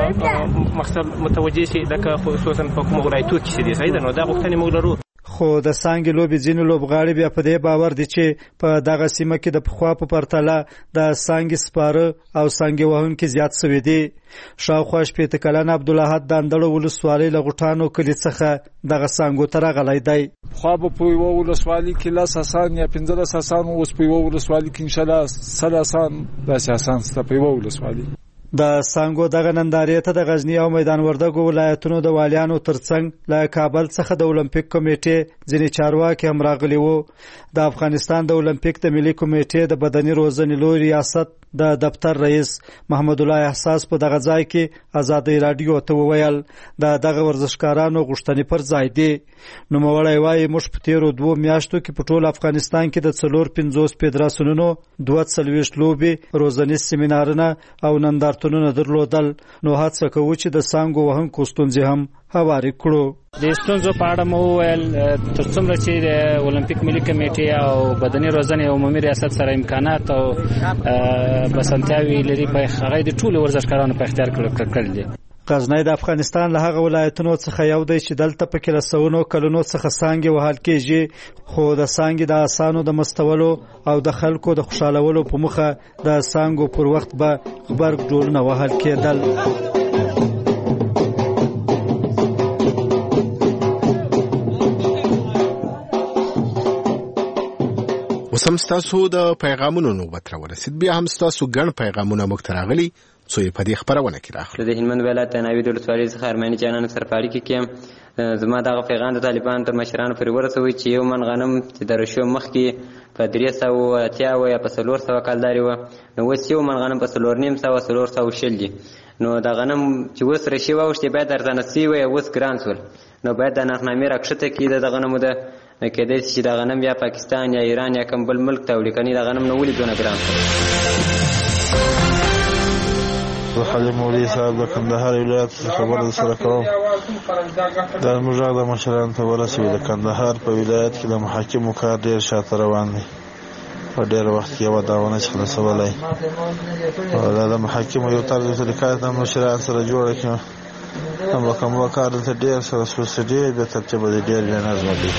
کې مقصد متوجه شي لکه خصوصا په کومو ولایتونو کې چې دي. صحیح ده. نو دا غوښتنې موږ لرو. خو د څنګه لوبي ځینې لوبغاړي بیا په دې باور دي چې په دغه سیمه کې د پخوا په پرتله د څنګه سپاره او څنګه وهونکو زیات شوي دي. شاوخوا 15 کلن عبدالاحد د اندړو ولسوالۍ له غټانو کلي څخه دغه څنګه تر غلای دی. خو په یو ولسوالۍ کې لاس اسان یا 15 اسان اوس په یو ولسوالۍ کې ان شاء الله سل اسان داسې اسان ست په یو ولسوالۍ. د څنګه دغه نندارې ته د غزنی او میدان وردګو ولایتونو د والیانو ترڅنګ له کابل څخه د اولمپیک کمیټې ځینې چارواکي هم راغلي وو. د افغانستان د اولمپیک د ملي کمیټې د بدني روزنې لوی ریاست د دفتر رئیس محمد الله احساس په دغه ځای کې آزادۍ رادیو ته وویل دغه ورزشکارانو غوښتنې پر ځای دي. نوموړی وایي موږ په تیرو 2 میاشتو کې په ټول افغانستان کې د 450 فدراسیونونو 42 لوبي روزنیز سیمینارونه او نندارتونونه درلودل. نو هڅه کوو چې د څنګه وهونکو ستونزې هم هواري کړو. د ستونزو په اړه مو ویل تر څومره چې د اولمپیک ملي کمیټې او بدني روزنې عمومي ریاست سره امکانات او بسنتیاوي لري په هغه د ټولو ورزشکارانو په اختیار کړل دي. غزنی د افغانستان له هغه ولایتونو څخه یو دی چې دلته په کلسونو کلونو څخه څنګه وهل کېږي خو د څنګه د اسانو د مستولو او د خلکو د خوشالولو په مخه د څنګه پر وخت به خبرګ ډولونه وهل کېدل. وسم ستاسو د پیغامونو نوبت راورسید. بیا هم ستاسو ګڼ پیغامونه موږ ته راغلي څو په دې خبرونه کې راخلو. د هلمند ولایت ناوې د ولسوالۍ څخه ارماني جانان سره په اړیکه کې زما دغه پیغام د طالبانو تر مشرانو پورې ورسوي چې یو من غنم چې د رشو مخکې په 380 یا په 400 کالداري و نو اوس یو من غنم په 450 دي. نو دا غنم چې اوس رشي واوښتې باید ارزانه سي وي اوس ګران شول. نو باید د نرخنامې راکښته کړي د غنمو د کېدای شي چې دا غنم یا پاکستان یا ایران یا کوم بل ملک ته وړي کني دا غنم نو ولې دونه ګران شول. حاجی مولوی صاحب د کندهار ولایت خبره سره کوم. د موږ د مشرانو ته ورسوي د کندهار په ولایت کې د محاکمو کار ډیر شاته روان دی. په ډیر وخت کې یو داونه خلاصولای او د محاکمو یو طرز طریقه د مشرانو سره جوړه کړه هم کوم کار ته ډیر سره سوسیډي د ترتیب د ډیر نه ځوړي.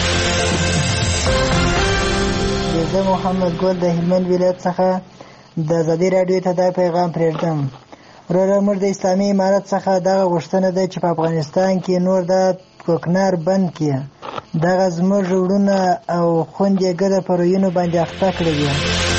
د محمد ګل د هلمند ولایت څخه د آزادۍ رادیو ته دا پیغام پرېږدم. وروره موږ د اسلامي امارت څخه دغه غوښتنه ده چې په افغانستان کې نور د کوکنار بند کړي. دغه زموږ وروڼه او خویندې ګډه په رویونو باندې اخته کړي دي.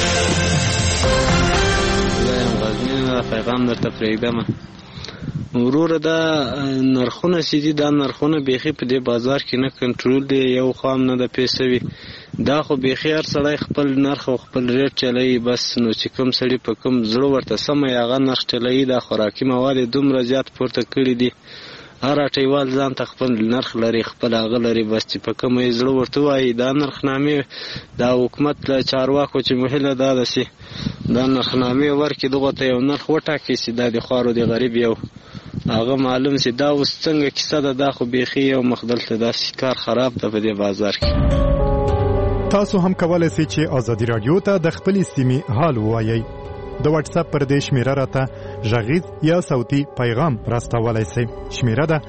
پیغام درته پرېږدم. وروره دا نرخونه چې دي دا نرخونه بیخي په دې بازار کې نه کنټرول دي. یو خام نه د پیسوي دا خو بیخي هر سړی خپل نرخ او خپل ریټ چلوي بس. نو چې کوم سړی په کوم زړه ورته سمه هغه نرخ چلوي. دا خوراکي مواد دومره زیات پورته کړي دي هر اټیوال ځان ته خپل نرخ لري خپل هغه لري بس چې په کوم یې زړه ورته وایي. دا نرخنامې دا حکومت له چارواکو چې مهله دا ده چې دا نرخنامې ورکړي دغه ته یو نرخ وټاکي چې دا د خوارو د غریب یو هغه معلوم چې دا اوس څنګه کیسه ده. دا خو بیخي یو مخدلته داسې کار خراب ده په دې بازار کې. تاسو هم کولای شئ چې آزادي رادیو ته د خپل سیمې حال ووایئ. د واتس اپ پر دې شمیره راته غږیز یا صوتي پیغام راستولای شئ. شمیره ده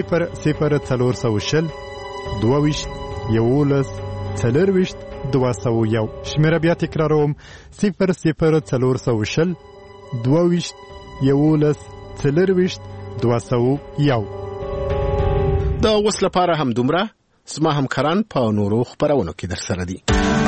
00420 22 11 40 201. شمیره بیا تکراروم 00420 22 11 40 201. د اوس لپاره هم دومره. زما همکاران په نورو خبرونو کې درسره دي.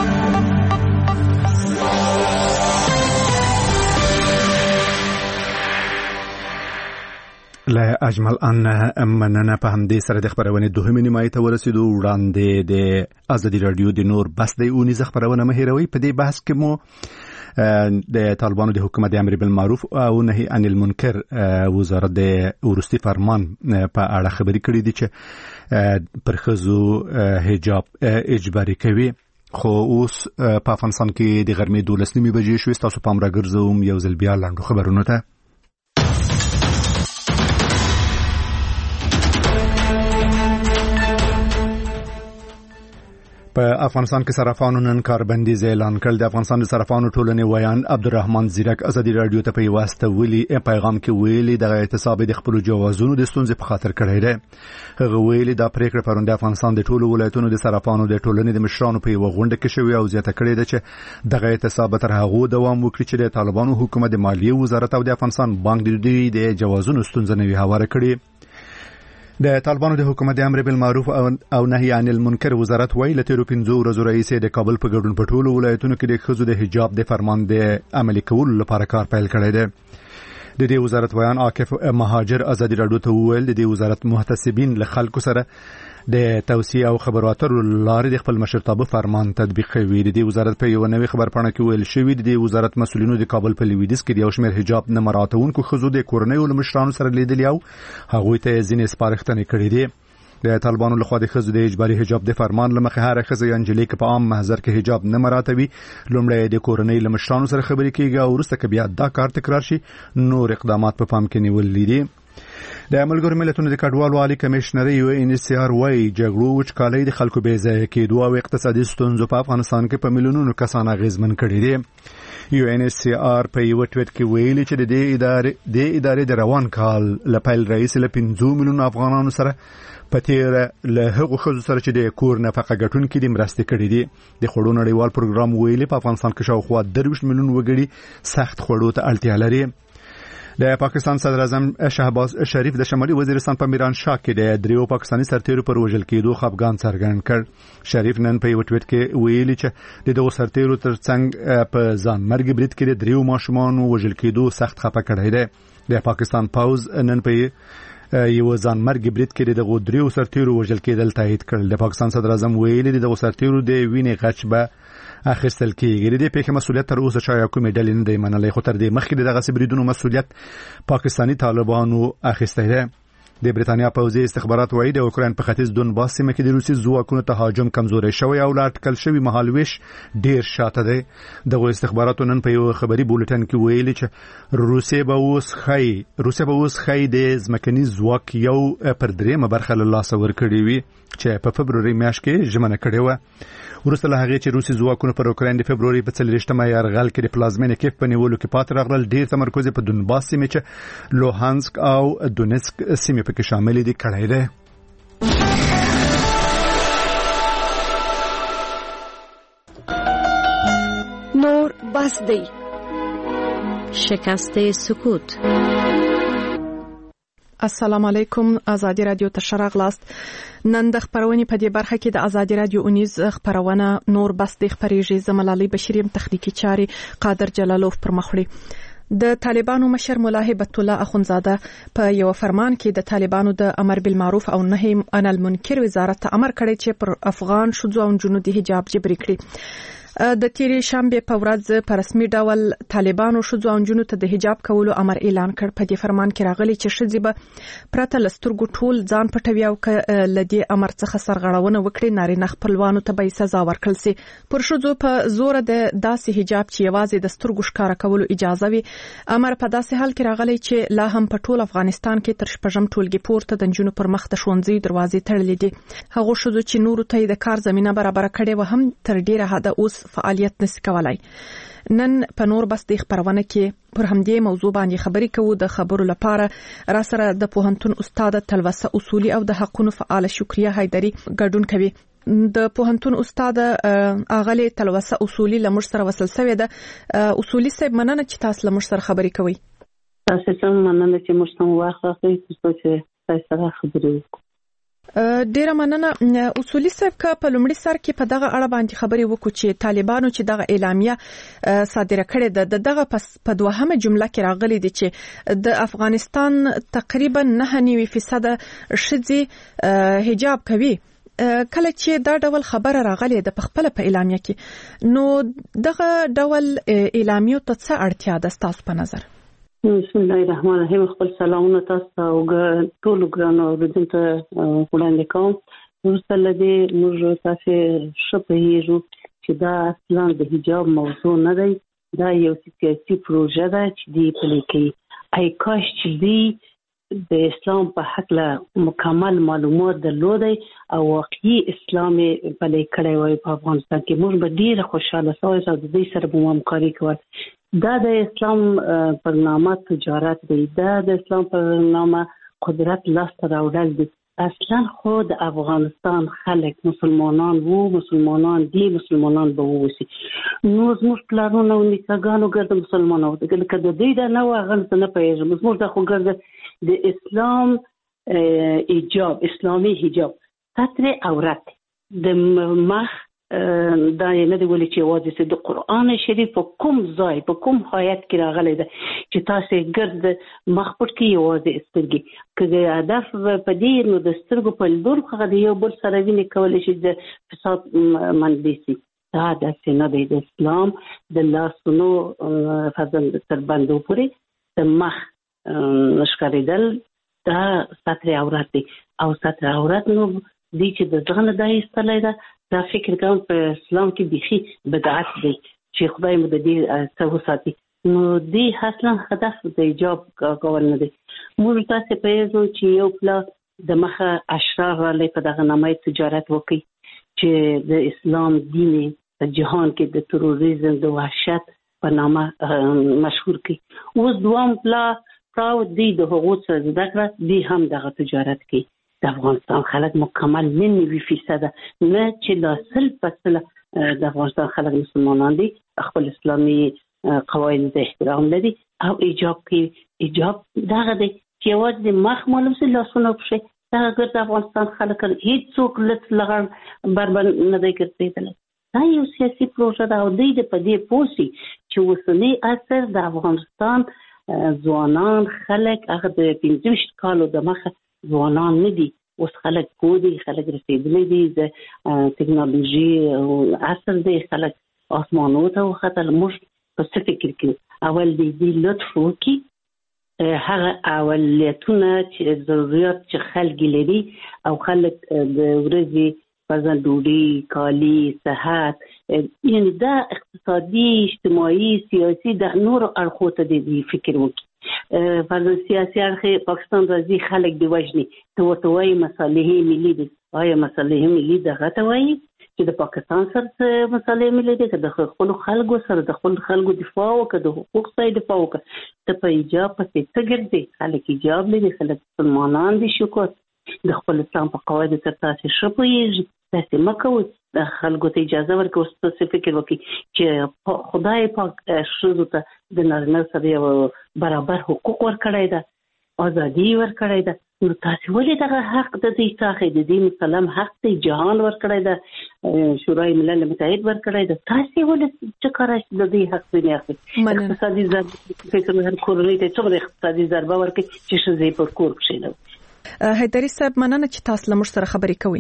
لا اجمل ان مننه په همدې سره د خبرونې دوهمې نیمایي ته ورسېدو. وړاندې د ازادي رادیو د نور بس د اونیزه خبرونه مهیروي. په دې بحث کې مو د طالبانو د حکومت د امر بالمعروف او نهي عن المنکر وزارت د ورستي فرمان په اړه خبرې کړې دي چې پر ښځو حجاب اجباري کوي. خو اوس په افغانستان کې د غرمې 12 بجې شوې. تاسو پام راګرځوم یو ځل بیا لاندو خبرونه ته. په افغانستان کې صرافانو نن کاربندیز اعلان کړ. د افغانستان د صرافانو ټولنې ویان عبدالرحمن زیرک ازادي رادیو ته په واسطه ویلي پیغام کې ویلي د اعتصاب د خپل جوازونو د ستونزې په خاطر کړی دی. هغه ویلي دا پریکړه پرون د افغانستان د ټولو ولایتونو د صرافانو د ټولنې د مشرانو په یو غونډه کې شوې او زیاته کړې ده چې دغه اعتصاب تر هغه دوام وکړي چې د طالبانو حکومت د مالیې وزارت او د افغانستان بانک د دوی د جوازونو ستونزې نوي هواره کړي. د طالبانو د حکومت د امر بالمعروف او نهي عن المنکر وزارت وایي له تیرو 5 ورځو رئیس د کابل په ګډون په ټولو ولایتونو کې د ښځو د حجاب د فرمان د عملي کولو لپاره کار پیل کړی دی. د دې وزارت ویان عاکف مهاجر ازادي رادیو ته وویل د دې وزارت محتسبین له خلکو سره د توصیه او خبرو اترو لارې د خپل مشرتابه فرمان تطبیق کوي. د دې وزارت په یو نوې خبرپاڼه کې ویل شوی د دې وزارت مسؤلینو د کابل په لویدیځ کې د یو شمېر حجاب نه مراعاتونکو ښځو د کورنیو له مشرانو سره لیدلي او هغوی ته ځینې سپارښتنې کړې دي. د طالبانو لخوا د ښځو د اجباري حجاب د فرمان له مخې هره ښځه یا نجلۍ که په عام محضر کې حجاب نه مراعاتوي لومړی د کورنۍ له مشرانو سره خبرې کېږي او وروسته که بیا دا کار تکرار شي نور اقدامات په پام کې نیولي دي. د ملګرو ملتونو د کډوالو عالی کمشنر UNHCR وايي جګړو وچکالۍ د خلکو بې ځایه کېدو او اقتصادي ستونزو په افغانستان کې په میلیونونو کسان اغېزمن کړي دي. UNHCR په یو ټویټ کې ویلي چې د ادارې د روان کال له پیل راهیسې له 5 میلیونو افغانانو سره په تیره له هغو ښځو سره چې د کور نفقه ګټونکي دي مرستې کړي دي. د خوړو نړیوال پروګرام ویلي په افغانستان کې شاوخوا 23 میلیون وګړي سخت خوړو ته اړتیا لري. د پاکستان صدر اعظم شهباز شریف د شمالي وزیرستان په میران شاه کې د دریو پاکستاني سرتیرو پر وژل کېدو خفګان څرګند کړ. شریف نن په یو ټویټ کې ویلي چې د دغو سرتیرو ترڅنګ په ځانمرګي برید کې د دریو ماشومانو وژل کېدو سخت خفه کړی دی. د پاکستان پوځ نن په یو ځانمرګي برید کې دغه دریو سرتیرو وژل کېدل تایید کړل. د پاکستان صدر اعظم ویلي دغه سرتیرو د وینې غچ به اخیستل کېږي. د دې پیښې مسؤلیت تر اوسه چا کومې ډلې نه دی منلی خو تر دې مخکې دغه بریدونو مسؤلیت پاکستاني طالبانو اخیستی دی. د بریتانیا پوځي استخبارات وایي د اوکراین په ختیځ دونباس سیمه کې د روسي ځواکونو تهاجم کمزوری شوی او لا اټکل شوی مهالویش ډیر شاته دی. دغه استخباراتو نن په یو خبري بولټن کې ویلي چې روسیه به اوس خی د ځمکني ځواک یو پر 3 برخه له لاسه ورکړې وي چې په فبروري میاشت کې ژمنه کړې وه. وروسته له هغې چې روسي ځواکونو پر اوکراین د فبروري په 40مه یرغل کې د پلازمینې کیف په نیولو کې پاتې راغلل. ډیر تمرکز په دونباس سیمه چې لوهانسک او دونیتسک سیمه پکې شامل دي کړی دی. نور بس دی شکست سکوت. السلام علیکم. آزادی رادیو ته شراغلاست. نن د خبرونې په دې برخه کې د آزادی رادیو اونیز خبرونه نور بس د خبرېږي. زملالي بشیریم تخنیکی چاري قادر جلالوف پر مخ وړي. د طالبانو مشر مولا هیبت الله اخونزاده په یو فرمان کې د طالبانو د امر بالمعروف او نهي عن المنکر وزارت ته امر کړی چې پر افغان ښځو او نجونو د حجاب جبري کړي. د تیرې شنبه په ورځ په رسمي ډول طالبانو ښځو او نجونو ته د حجاب کولو امر اعلان کړ. په دې فرمان کې راغلي چې ښځې به پرته له سترګو ټول ځان پټوي او که له دې امر څخه سرغړونه وکړي نارینه خپلوانو ته به سزا ورکړل شي. پر ښځو په زور د داسې حجاب چې یوازې د سترګو ښکاره کولو اجازه وي امر په داسې حال کې راغلی چې لا هم په ټول افغانستان کې تر شپږم ټولګي پورته د نجونو پر مخ د ښوونځي دروازې تړلې دي. هغو ښځو چې نورو ته د کار زمینه برابر کړې و هم تر ډیره حده اوس فعالیت نشي کولای. نن په نور بس د خبرونه کې پر همدې موضوع باندې خبرې کوو. د خبرو لپاره را سره د پوهنتون استاد تلوسه اصولي او د حقونو فعال شکریه حیدری ګډون کوي. د پوهنتون استاد اغلی تلوسه اصولي لمر سره وصل شوی ده. اصولي صاحب مننه چې تاسو لمر سره خبرې کوي. تاسو څنګه مننه چې موږ ته وخت راکړئ چې تاسو سره خبرې وکړو. ډیره مننه اصولي صاحب کا په لومړي سر کې په دغه اړه باندې خبرې وکړو چې طالبانو چې دغه اعلامیه صادره کړې ده دغه په دوهمه جمله کې راغلي دي چې د افغانستان تقریبا 9.9% ښځې حجاب کوي. کله چې دا ډول خبره راغلي ده په خپل په اعلامیه کې نو دغه ډول اعلامیه ته څه اړتیا ده ستاسو په نظر؟ بسم الله الرحمن الرحیم. خپل سلامونه تاسو او ټول ګرانو اوریدونکو وړاندې کوم. وروسته له دې موږ تاسو شپهیږو چې دا اصلا د حجاب موضوع نه دی، دا یو سیاسي پروژه ده چې دی پلي کوي. ای کاش چې دی د اسلام په حق له مکمل معلومات درلودي او واقعي اسلام پلي کړی وای په افغانستان کې، موږ به ډیر خوشاله شوو او د دې سره به همکاري کوو. دا د اسلام پر نامه تجارت دی، دا د اسلام پر نامه قدرت لاسته راوړل دي. اصلا خود افغانستان خلک مسلمانان وو، مسلمانان دي، مسلمانان به ووسی. نو زموږ پلانونه او نیکاګانو ګرد مسلمانان وو. که د دې دا نه واغل نه پیژم زموږ د خو ګرد د اسلام حجاب، اسلامي حجاب ستر عورت د مخ دا نه دی ولې چې واځي د قران شریف په کوم ځای په کوم آیت کې راغلی ده چې تاسو ګرد مخپټ کې واځي سترګي کله هدف په دې نو د سترګو په لور خغه دی یو بل سره ویني کول شي د فساد منډيسي. دا د سینه د اسلام د لاسونو فضل تر باندې پورې د مخ نشکریدل دا ستر عورت دی او ستر عورت نو دی چې د ځان د ایستلای ده. دا فکر کوم په اسلام کې بيخي بدعت دی چې خدای مو د دې څو ساتي. نو دې اصلا هدف د حجاب کول نه دی. موږ تاسو په یو چې یو پلا د مخه اشرار علی په دغه نامه تجارت وکړي چې د اسلام دین په جهان کې د تروریزم د وحشت په نامه مشهور کړي. اوس دوام پلا پراو دی د حقوق سره ذکر دی هم دغه تجارت کوي. د افغانستان خلک مکمل 9% نه چې لا 100% د افغانستان خلک مسلمانان دي، خپل اسلامي قواعد د احترام لري او حجاب کې حجاب دغه دی چې یوازې د مخ معلوم سي لاسونه پښې دا ګرځي افغانستان خلک هیڅ څوک لټ لغړ بربند نه دی ګرځیدل. دا یو سیاسي پروژه ده او د دې په دې پوسی چې وسنی اثر د افغانستان ځوانان خلک هغه د 15 کالو د مخه ځوانان نه دي، اوس خلک کودي، خلک رسیدلي دي، د ټکنالوژي او عصر دی، خلک اسمانو ته وختل. موږ په څه فکر کې اول دې لطف وکړي هغه اولیتونه چې ضرورت چې خلک لري او خلک د ورځې مثلا ډوډۍ، کالي، صحت، یعنی دا اقتصادي، اجتماعي، سیاسي د نور اړخو ته دې فکر وکړي. فرض سیاسي اړخ پاکستان راځي خلک دی وژني ته ورته وایي مصالحې ملي دي. آیا مصالحې ملي دغه ته وایي چې د پاکستان سره مصالحې ملي دي که د خپل خلکو سره د خپل خلکو دفاع وکړه، د حقوق ځای دفاع وکړه. ته په حجاب پسې څه ګرځې؟ خلک حجاب لري، خلک مسلمانان دي، شکر د خپل اسلام په قواعدو سره تاسو ښه پوهېږئ. داسې مه کوئ، د خلکو ته اجازه ورکړئ څه فکر وکړي چې خدای پاک ښځو ته د نارینه سره یو برابر حقوق ورکړی ده، ازادي ورکړی ده. نو تاسو ولې دغه حق د دې څخه د دې مسلم حق ته جهان ورکړی ده، شورای ملل متحد ورکړی ده، تاسو ولې چې کارش د دې حق نه اخلي؟ اقتصادي ضربه فکر هر کورنۍ ته څومره اقتصادي ضربه ورکړي چې ښځې پر کور کښېنوي. حیدري صاحب مننه چې تاسو له موږ سره خبرې کوئ.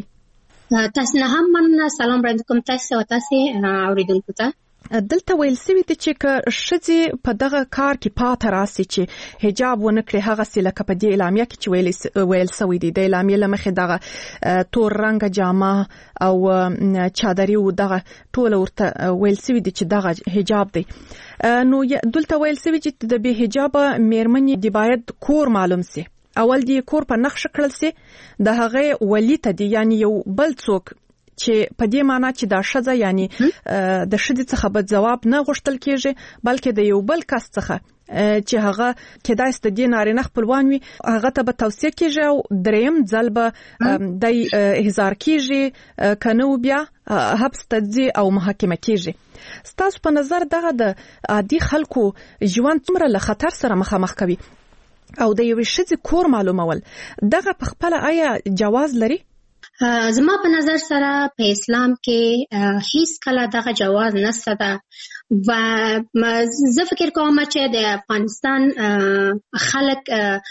تاسو نه هم مننه. سلام وړاندې کوم تاسو او تاسو اوریدونکو ته. دلته ویل سوي دي چې ښځې په دغه کار کې پاتې راسي چې حجاب ونه کړي، هغه سلکه په دې اعلامیه کې چې ویل سوي دي د اعلامیه لمخې دغه تور رنګ جامه او چادري او دغه ټول ورته ویل سوي دي چې دغه حجاب دی. نو دلته ویل سوي چې د به حجاب میرمنې دی باید کور معلوم سي، اول دی کور په نقش کړل سي، د هغه ولی ته دی یعنی یو بل څوک چې په دې معنی چې دا ښځه یعنی د ښځې څخه به جواب نه غوښتل کېږي بلکې د یو بل کس څخه چې هغه کېدای شي د دې نارینه خپلوان وي هغه ته به توصیه کېږي او دریم ځل به د احضار کېږي کنه بیا حبس ته ځي او محاکمه کېږي. ستاسو په نظر دغه د عادي خلکو ژوند څومره له خطر سره مخامخ کوي او د یوې ښځې کور معلومول دغه په خپله آیا جواز لري؟ زما په نظر سره په اسلام کې هیڅ کله دغه جواز نشته ده و زه فکر کوم چې د افغانستان خلک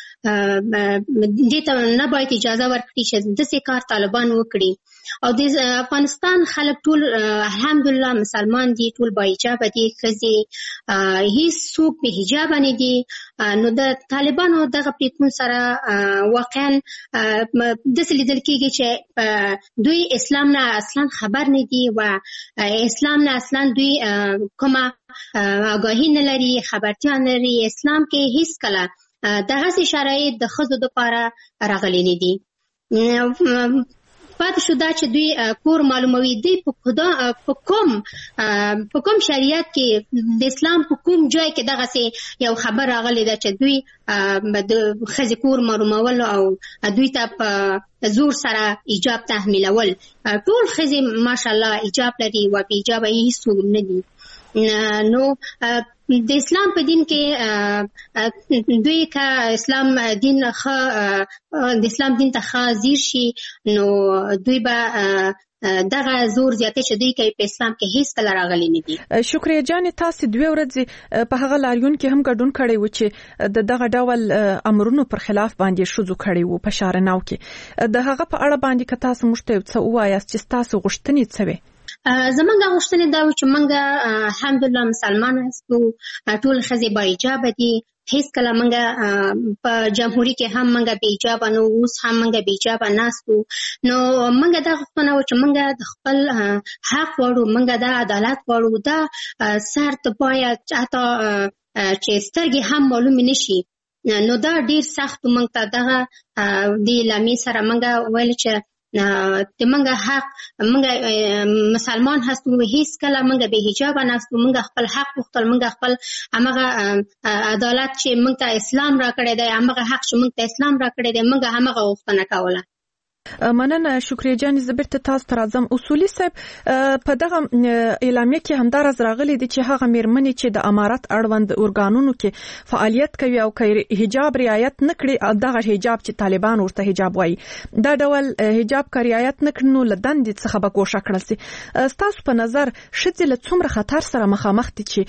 دې ته نه باید اجازه ورکړي چې داسې کار طالبان وکړي او د افغانستان خلک ټول الحمدلله مسلمان دي، ټول با حجابه دي، ښځې هیڅ څوک بې حجابه نه دي. نو د طالبانو دغه پریکون سره واقعا داسې لیدل کېږي چې دوی اسلام نه اصلا خبر نه دي و اسلام نه اصلا دوی کومه آگاهی نه لري، خبرتیا نه لري. اسلام کې هیڅ کله دغسې شرایط د ښځو دپاره راغلي نه دي. پاتې شو دا چې دوی کور معلوموي، دوی په کوم شریعت کې د اسلام په کوم ځای کې دغسې یو خبر راغلی ده چې دوی د ښځې کور معلومول او دوی ته په زور سره حجاب تحمیلول. ټول ښځې ماشاءالله حجاب لري و بې حجابه یې هیڅوک نه دي. نو د اسلام په دین کې دوی که اسلام دین د اسلام دین ته ښه ځیر شي نو دوی به دغه زور زیاتې چې دوی کوي په اسلام کې هیڅ کله راغلي نه دي. شکریه جانې، تاسې 2 ورځې په هغه لاریون کې هم ګډون کړی و چې دغه ډول امرونو پر خلاف باندې ښځو کړی و په شارناو کې. د هغه په اړه باندې که تاسو موږ ته څه ووایاست چې ستاسو غوښتنې څه وې؟ زمونږ غوښتنې دا و چې موږ الحمدلله مسلمان یو، ټول ښځې با حجابه دي، هیڅ کله موږ په جمهوري کې هم موږ بې حجابه نه، اوس هم موږ بې حجابه ناستو. نو موږ دا غوښتنه و چې موږ د خپل حق غواړو، موږ دا عدالت غواړو، دا سر ته باید حتی چې سترګې هم معلومې نشي. نو دا ډیر سخت موږ ته دغه د اعلامیې سره موږ ویل چې د منګه حق منګه مسلمان هستو، هیڅ کله منګه به حجاب نهستو، منګه خپل حق وختل، منګه خپل هغه عدالت چې منګه اسلام را کړی دی، هغه حق چې منګه اسلام را کړی دی، منګه هغه وختنه کوله. مننه شکریه جان. زبرت تاسو تر اعظم اصولي صاحب په دغه اعلامیه کې همدارز راغلي دي چې هغه میرمنې چې د امارت اړوند ارګانونو کې فعالیت کوي او حجاب رعایت نکړي، دغه حجاب چې طالبان ورته حجاب وایي، دا ډول حجاب که رعایت نکړنو لدندې څخه به ګوښه کړل سي. ستاسو په نظر ښځې له څومره خطر سره مخامخ دي چې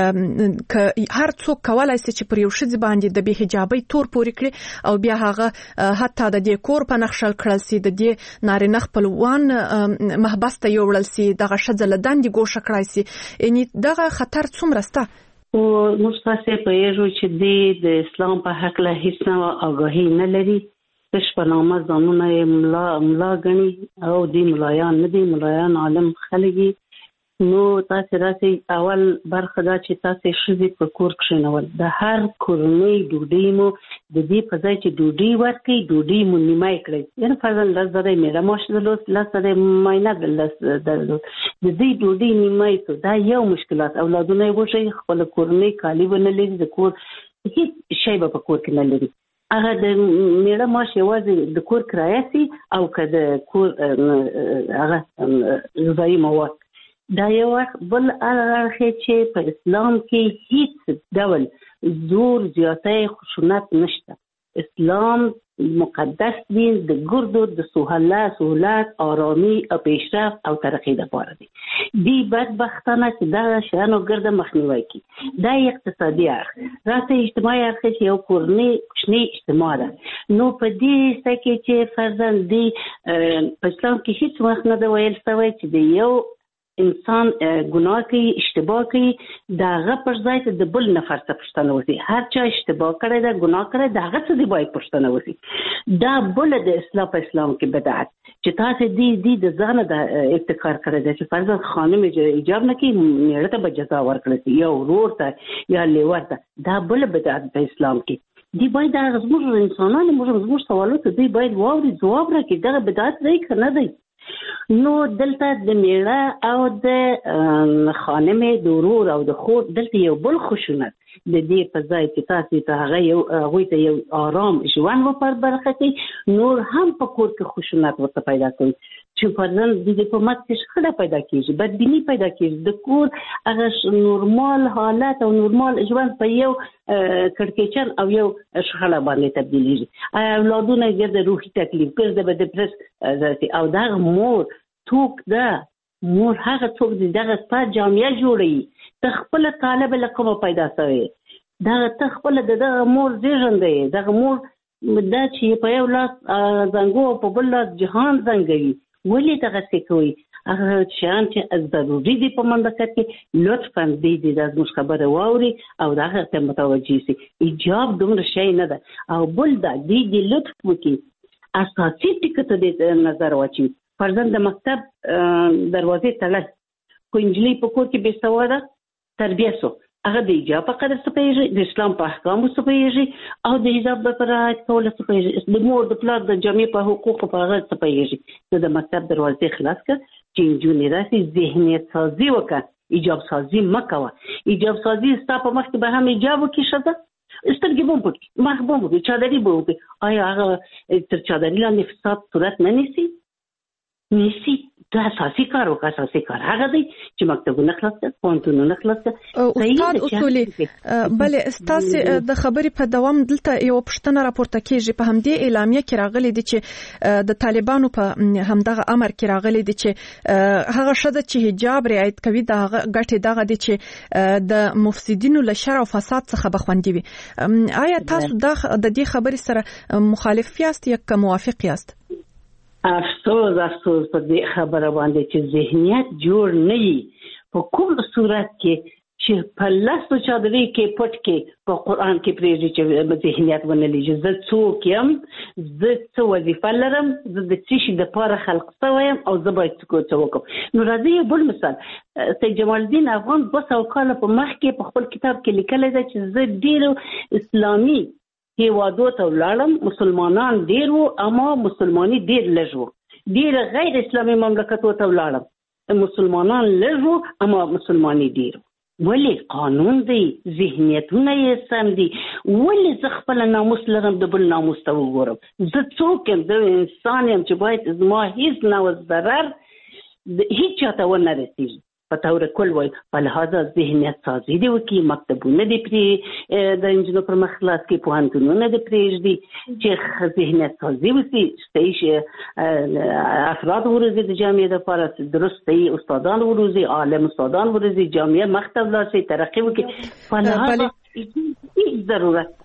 هر څوک کولای سي چې پر یو ښځې باندې د بې حجابۍ تور پورې کړي او بیا هغه حتی د دې کور په نخښل کړل سي، د دې نارینه خپلوان محبس ته یوړل سي، دغه ښځه له دندې ګوښه کړای سي. یعنې دغه خطر څومره سته؟ موږ تاسې پوهېږو چې د اسلام په هکله هیڅ نه آګاهي نه لري، تش په نامه ځانونه یې ملا ګڼي او دې ملایان نه دي، ملایان عالم خلک دي. نو تاسې راسئ اول برخه دا چې تاسې ښځې په کور کښېنول، د هر کورنۍ ډوډۍ مو د دې په ځای چې ډوډۍ ورکړئ ډوډۍ مو نیمه کړئ. یعنې فرضاً 10 زره یې میړه معاش درلود، 10 زره یې معاینه درلود، د دې ډوډۍ نیمه یې دا یو مشکلات. اولادونه یې وښایي، خپله کورنۍ کالي به نه لري، د کور هېڅ شی به په کور کې نه لري. هغه د میړه معاش یوازې د کور کرایه سي او که د کور هغه غذایي مواد. دا یو بل اړخ چې په اسلام کې هیڅ ډول زور زیاتی خشونت نشته. اسلام مقدس دین د ګردو د سهولت آرامي او پیشرفت او ترقی لپاره دی. دی بدبختانه چې دا شیانو ګرده مخنیوی کی. دا اقتصادي اړخ، راته اجتماعي اړخ چې یو کورنۍ کوچنۍ اجتماع ده. نو په دې څه کې چې فرضاً دی په اسلام کې هیڅ وخت نه دی ویل شوی چې د یو انسان ګناه کوي، اشتباه کوي، دا هغه پر ځای ته د بل نفر څخه پوښتنه وشي. هر چا اشتباه کړی ده، ګناه کړی ده، هغه څه دی باید پوښتنه وشي. دا بل د اسلام په اسلام کې بدعت چې تاسو دې د ځانه د ابتکار کړی ده چې فرضاً خانم ایجاب نه کوي، میړه ته به جزا ورکړل شي یا ورور ته یا لیور ته. دا بل بدعت په اسلام کې دی. باید هغه زموږ انسانان زموږ سوالاتو دی باید واوري، ځواب راکړي. دغه بدعت دی که نه دی؟ نو دلته د میړه او د خانمې د ورور او د خور دلته یو بل خشونت د دې په ځای چې تاسو ته هغوی ته یو آرام ژوند ور برخه کوي، نور هم په کور کې خشونت ورته پیدا کوي. چې فرضاً د په مات کې شخړه پیدا کیږي، بدبینی پیدا کیږي، د کور هغه نورمال حالت او نورمال ژوند په یو کړکېچن او یو شخړه باندې تبدیلیږي. اولادونه ګرځي روحي تکلیف ګرځي به ډیپرس او دا مور څوک ده، مور هغه څوک دی دغه ستا جامعه جوړوي، ته خپل طالب له کومه پیدا شوی، دغه ته خپل دغه مور زیږنده، دغه مور دا چې په یو لاس زنګو په بل لاس جهان زنګوي، ولې دغه څه کوي؟ هغه شیان چې ضروري دي په مملکت کې لطفا دې د زموږ خبره واوري او دغه ته متوجه شي. ایجاب دومره شی نه ده. او بل دا دې لطف وکړي اساسي ټکو ته دې نظر واچوي. فرضاً د مکتب دروازې تړل، کو انجلۍ په کور کې بې سواده تربیه سو، هغه د ایجاب په قدر څه پوهېږي، د اسلام په احکامو څه پوهېږي او د حجاب په رعایت کولو څه پوهېږي، د مور د پلار د جامعې په حقوقو په هغه څه پوهېږي. نو د مکتب دروازې خلاص کړه چې نجونې راسي، ذهنیت سازي وکړه، ایجاب سازي مه کوه. ایجاب سازي ستا په مخ کې به هم ایجاب وکړي ښځه، سترګې به هم پټ کړي، مخ به هم وکړي، چادري به وکړي. آیا هغه تر چادري لاندې فساد صورت نه نیسي؟ نیسي. دا اساسي کار وکړه. اساسي کار هغه دی چې مکتبونه خلاص کړه، پوهنتونونه خلاص کړه. استاد اصولي بلې ستاسو د خبرې په دوام دلته یو پوښتنه راپورته کیږي. په همدې اعلامیه کې راغلي دي چې د طالبانو په همدغه امر کې راغلي دي چې هغه ښځه چې حجاب رعایت کوي د هغه ګټې دغه دي چې د مفسدینو له شر او فساد څخه بخوندي وي. آیا تاسو د دې خبرې سره مخالف یاست یا که موافق یاست؟ افسوس په دې خبره باندې چې ذهنیت جوړ نه وي، په کوم صورت کې چې په لاسو چادري کې پټ کې په قرآن کې پرېږدي چې ذهنیت ونه لېږي. زه څوک یم، زه څه وظیفه لرم، زه د څه شي دپاره خلق شوی یم او زه باید څه وکړم. نو راځئ یو بل مثال، سید جمال الدین افغان 200 کاله په مخکې په خپل کتاب کې لیکلی دی چې زه ډېرو اسلامي هیوادو ته ولاړم، مسلمانان ډېر وو اما مسلماني ډېر لږ وو. ډېر غیر اسلامي مملکتو ته ولاړم، مسلمانان لږ وو اما مسلماني ډېر وو. ولې؟ قانون دی، ذهنیتونه یې سم دي. ولې زه خپل ناموس لرم د بل ناموس ته وګورم؟ زه څوک یم؟ زه انسان یم چې باید زما هیڅ نوع ضرر هیڅ چاته ونه رسېږي. په طور کل وایي په لحاظه ذهنیت سازي دې وکړي، مکتبونه دې پرې د انجونو پر مخ خلاص کړي، پوهنتونونه دې پرېږدي چې ذهنیت سازي وشي، صحیح شي افراد وروزي د جامعې دپاره، درست صحیح استادان وروزي، عالم استادان وروزي، جامعه مخ ته ولاړ شي، ترقي وکړي. په لحاظه هیڅ ضرورت.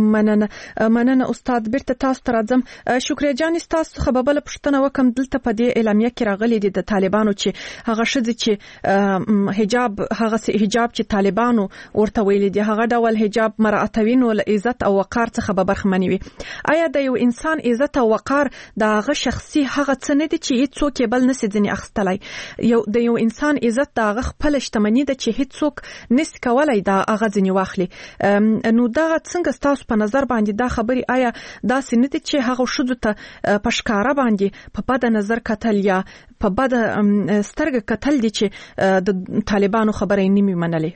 مننه استاد. بیرته تاسو ته راځم. شکریا جان، تاسو خبره پوښتنه وکم دلته په دې اعلامیه کې راغلي دي د طالبانو چې هغه ښځې چې حجاب، هغه حجاب چې طالبانو ورته ویلي دي هغه ډول حجاب مراعاتوي نو له عزت او وقار څخه به برخمنې وي. آیا د یو انسان عزت او وقار د هغه شخصي هغه څه نه دي چې هیڅوک یې بل نسي ځنې اخیستلی؟ د یو انسان عزت د هغه خپل شتمني ده چې هیڅوک نسي کولی د هغه ځنې واخلي. نو دغه څنګه تاسو په نظر باندې دا خبري آیا دا سنت چې هغه شذ ته پشکاره باندې په بد نظر کتل یا په بد سترګه کتل دي چې د طالبانو خبرې نیمه منلې؟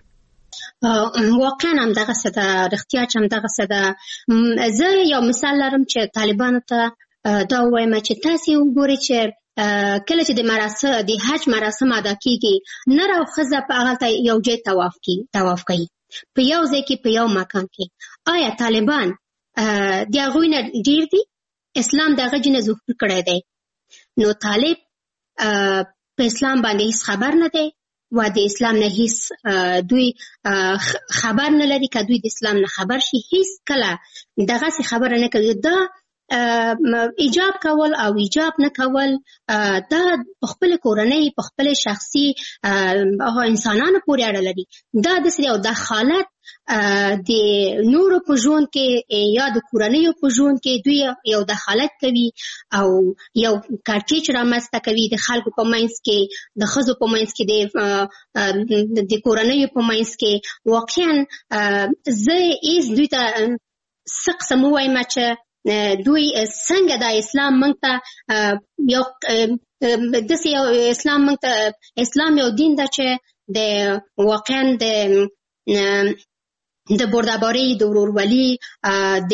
واقعا هم دغه څه ده، رښتیا چې هم دغه څه ده. زه یو مثال لرم چې طالبانو ته دا وایم چې تاسو وګورئ چې کله چې د حج مراسم ادا کیږي، نر او ښځه په هغه یو ځای طواف کوي په یو ځای کې په یو مکان کې. آیا طالبان د هغوی نه ډیر دي؟ اسلام د هغه جنه ظهور کړی دی. نو طالب په اسلام باندې هیڅ خبر نه دی و د اسلام نه هیڅ دوی خبر نه لري. که دوی د اسلام نه خبر شي هیڅ کله دغه خبره نه کوي. دا ایجاب کول او ایجاب نه کول دا په خپل کورنۍ، په خپل شخصي انسانانو پورې اړه لري. دا د سری او د حالت د نورو په ژوند کې یا د کورنۍ په ژوند کې دوی یو د حالت کوي او یو کارکېچ رامنځته کوي د خلکو په منځ کې، د ښځو په منځ کې، د کورنۍ په منځ کې. واقعا زه هیڅ دوی ته څه قسم ووایم چې دوی څنګه د اسلام موږ ته یو داسې یو اسلام موږ ته اسلام یو دین ده چې د واقعا د د بردباری د ورورولي د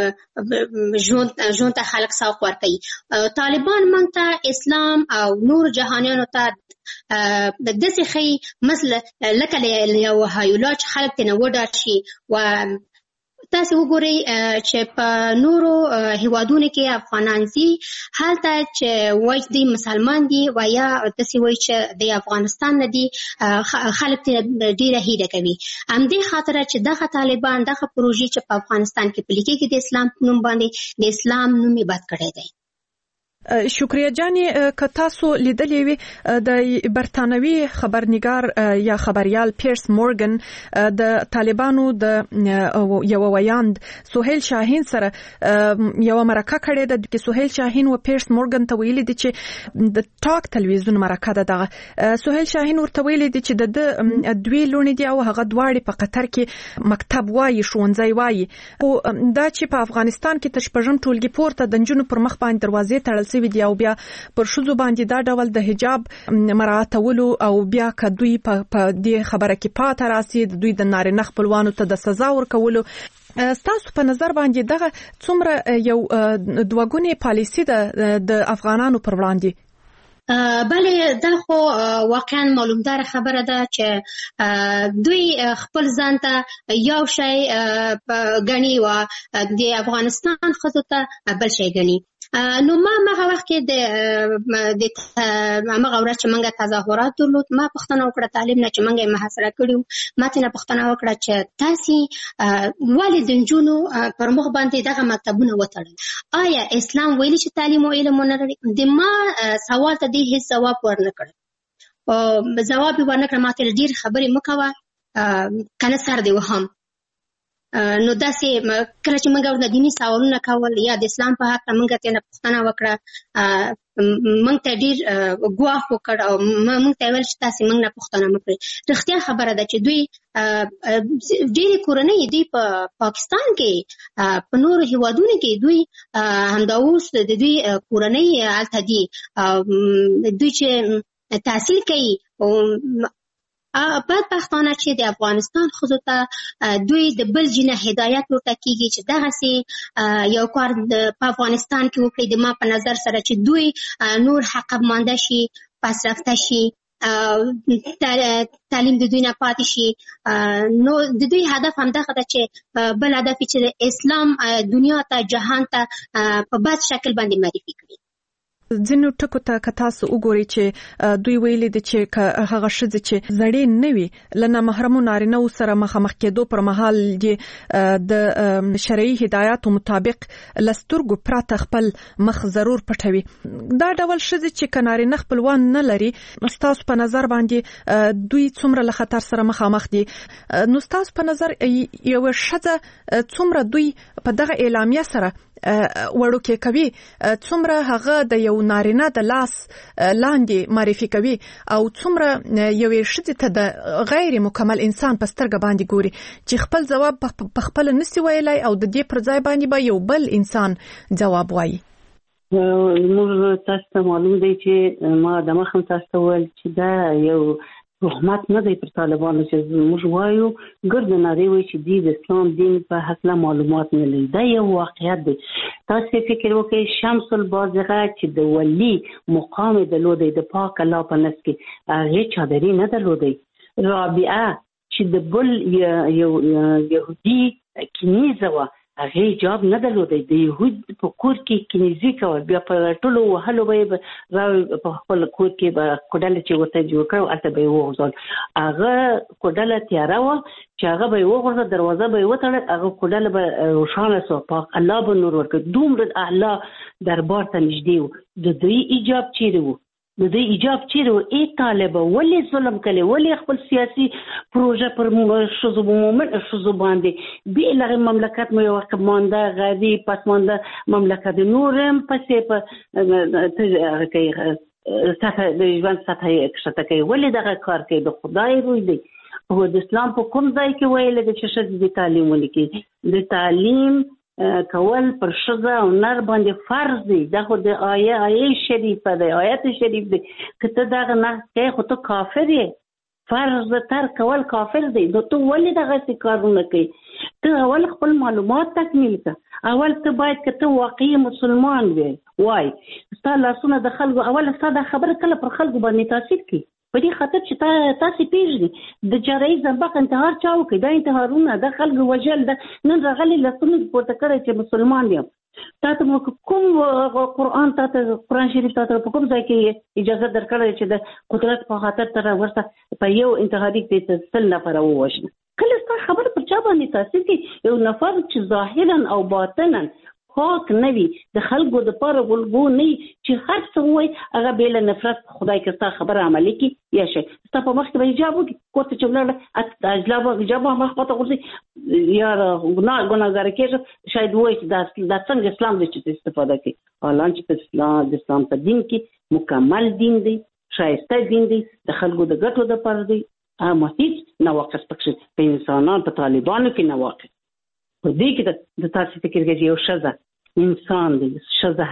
ژوند ته خلک سوق ورکوي. طالبان موږ ته اسلام او نور جهانیانو ته د داسې ښیي مثل لکه یو هایولا چې خلک ترې نه وډار شي. و تاسې وګورئ چې په نورو هیوادونو کې افغانان ځي هلته چې وایي دوی مسلمان دي و یا داسې وایي چې د افغانستان نه دي خلک ډېره هیله کوي. همدې خاطره چې دغه طالبان دغه پروژې چې په افغانستان کې پلي کېږي د اسلام په نوم باندې د اسلام نوم یې بد کړی دی. شکریه جانې که تاسو لیدلی وي د برتانوي خبرنګار یا خبریال پیرس مورګن د طالبانو د یو ویاند سهیل شاهین سره یو مرکه کړې ده چې سهیل شاهین و پیرس مورګن ته ویلي دي چې د ټاک تلویزیون مرکه ده. دغه سهیل شاهین ورته ویلي دي چې د دوی لونې دي او هغه دواړې په قطر کې مکتب وایي ښوونځی وایي. خو دا چې په افغانستان کې تر شپږم ټولګي پورته د نجونو پر مخ باندې دروازې تړل ویدي او بیا پر ښځو باندې دا ډول د حجاب مراعاتولو او بیا که دوی په دې خبره کې پاته راسي دوی د نارینه خپلوانو ته د سزا ورکولو. ستاسو په نظر باندې دغه څومره یو دوګونی پالیسي ده د افغانانو پر وړاندې؟ بله دا خو واقعا معلومدار خبره ده چې دوی خپل ځان ته یو شی ګڼي و د افغانستان ښځو ته بل شی ګڼي. نو ما هغه وخت کې د هغه ورځ چې موږ تظاهرات درلود ما پوښتنه وکړه طالب نه چې موږ یې محاصره کړي وو. ما ترې نه پوښتنه وکړه چې تاسې ولې د نجونو پر مخ باندې دغه مکتبونه وتړل؟ آیا اسلام ویلي چې تعلیم او علم ونه لري؟ د ما سوال ته دې هیڅ ځواب ورنه کړ. ځواب یې ورنه کړ ما ته ډېرې خبرې مه کوه کنه سر دې وهم. نو داسې کله چې موږ ورته دیني سوالونه کول یا د اسلام په حق موږ ته نه پوښتنه وکړه موږ ته ډېر ګواښ وکړ او موږ ته ویل چې تاسې موږ نه پوښتنه مه کړئ. رښتیا خبره ده چې دوی ډېرې کورنۍ دوی په پاکستان کې په نورو هیوادونو کې دوی همدا اوس د دوی کورنۍ هلته دي دوی چې تحصیل کوي بدبختانه چې د افغانستان ښځو ته دوی د بل جنه هدایت ورته کېږي چې دغسې یو کار په افغانستان کې وکړي. د ما په نظر سره چې دوی نور حقب مانده شي پسرفته شي تعلیم د دوی نه پاتې شي. نو د دوی هدف همدغه ده چې بل هدف چې د اسلام دنیا ته جهان ته په بد شکل باندې معرفي کړي. ځینو ټکو ته که تاسو وګورئ چې دوی ویلي دي چې هغه ښځې چې زړې نه وي له نامحرمو نارینه‌و سره مخامخ کېدو پر مهال یې د شرعي هدایاتو مطابق له سترګو پرته خپل مخ ضرور پټوي. دا ډول ښځې چې که نارینه خپلوان نه لري ستاسو په نظر باندې دوی څومره له خطر سره مخامخ دي؟ نو ستاسو په نظر یوه ښځه څومره دوی په دغه اعلامیه سره وړوکې کوي څومره هغه د یو نارینه د لاس لاندې معرفي کوي او څومره یوې ښځې ته د غیر مکمل انسان په سترګه باندې ګوري چې خپل ځواب په خپله نسي ویلی او د دې پر ځای باندې به یو بل انسان ځواب وایي. موږ تاسو ته معلوم دی چې ما د مخه تاسو ته ویل چې دا یو تهمت نه دی پر طالبانو چې موږ وایو ګرد ناري وایي چې د اسلام دین په هکله معلومات نه لري. دا یو واقعیت دی. تاسو فکر وکړئ شمس البازغه چې د ولی مقام درلودی د پاک الله په نس کې هغې چادري نه درلودی. رابعه چې د بل یو یهودي کنیزه وه هغې حجاب نه درلودی. د یهود په کور کې کنیزي کول بیا په ټولو وهلو به یې په خپل کور کې به کوډله چې ورته جوړ کړه هلته به یې وغورځول. هغه کوډله تیاره وه چې هغه به یې وغورځه دروازه به یې وتړل هغه کوډله به روښانه سوه پاک الله به نور ورکړ. دومره اعلی دربار ته نږدې و. د دوی ایجاب چیرې و؟ د دوی ایجاب چیرې و؟ ای طالبه ولې ظلم کوي؟ ولې خپل سیاسي پروژه پر ښځو باندې بې له مملکت مو یو مانده غربي پسمانده مملکت نور هم پسې په کوي سطح د ژوند سطح یې کښته کوي. ولې دغه کار کوي؟ د خدای روی دی. او د اسلام په کوم ځای کې ویل دي چې ښځې د تعلیم ولیکي؟ د تعلیم کول پر ښځه او نر باندې فرض دی. دا خو د آیه شریفه دی، آیت شریف دی. که ته دغه نه کوې خو ته کافر یې. فرض تر کول کافر دی. نو ته ولې دغه کارونه کوي؟ ته اول خپل معلومات تکمیل کړه. اول ته باید که ته واقعي مسلمان وای ستا لاسونه د خلکو اول ستا دا خبره کله پر خلکو باندې تاثیر کوي په دې خاطر چې تاسې پیژني د جاري زنبق انتحار چا وکړي. دا انتحارونه د خلکو وژل د نن راغلي لاسونه پورته کړی چې مسلمان یم. تا ته کوم قرآن تا ته قرآن شریف تا ته په کوم ځای کې اجازه درکړی چې د قدرت په خاطر ته ورته په یو انتحاري کې 100 نفره ووژنه؟ کله ستا خبره پر چا باندې تاثیر کوي؟ یو نفر چې ظاهرا او باطنا پاک نه وي د خلکو د پاره ګلګو نه چې هر څه وایي هغه بې له نفرت خدای که ستا خبره عملي کړي یا شي ستا په مخ کې به حجاب وکړي کور ته چې ولاړه حجاب مخ پته غورځي یا ګناهګار کېږي شاید وایي چې دا څنګه اسلام دی چې استفاده کوي. حالان چې د اسلام په دین کې مکمل دین دی، ښایسته دین دی، د خلکو د ګټو دپاره دی، اما هیڅ نواقص پکې په انسانان په طالبانو کې نواقص په دې کې د تاسو فکر کې یو ښځه انسان دی، ښځه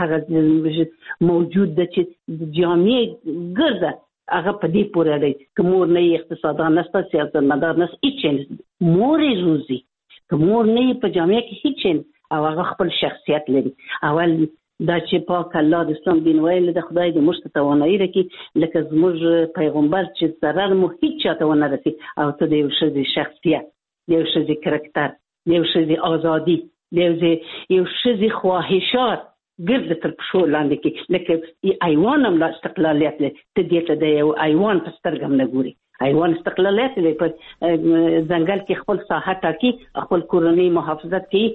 هغه موجود ده چې د جامعې ګرده هغه په دې پورې دی که مور نه یې اقتصادان نشته سیاستمدار نشته هیڅ مور یې روزي که مور نه یې په جامعه کې هیڅ او هغه خپل شخصیت لري. اول دا چې پاک الله د اسلام دین ویل د خدای د موږ ته توانایي راکړي لکه زموږ پیغمبر چې ضرر مو هیڅ چاته ونه رسي او ته د یو ښځې شخصیت، د یو ښځې کرکټر، د یو ښځې ازادي، د یو ښځې خواهشات ګرد تر پښو لاندې کې لکه ایوان هم لا استقلالیت لري. ته دې ته د یو ایوان په سترګه هم نه ګوري. ایوان استقلالیت لري، په ځنګل کې خپل ساحه ټاکي، خپل کورنۍ محافظت کوي،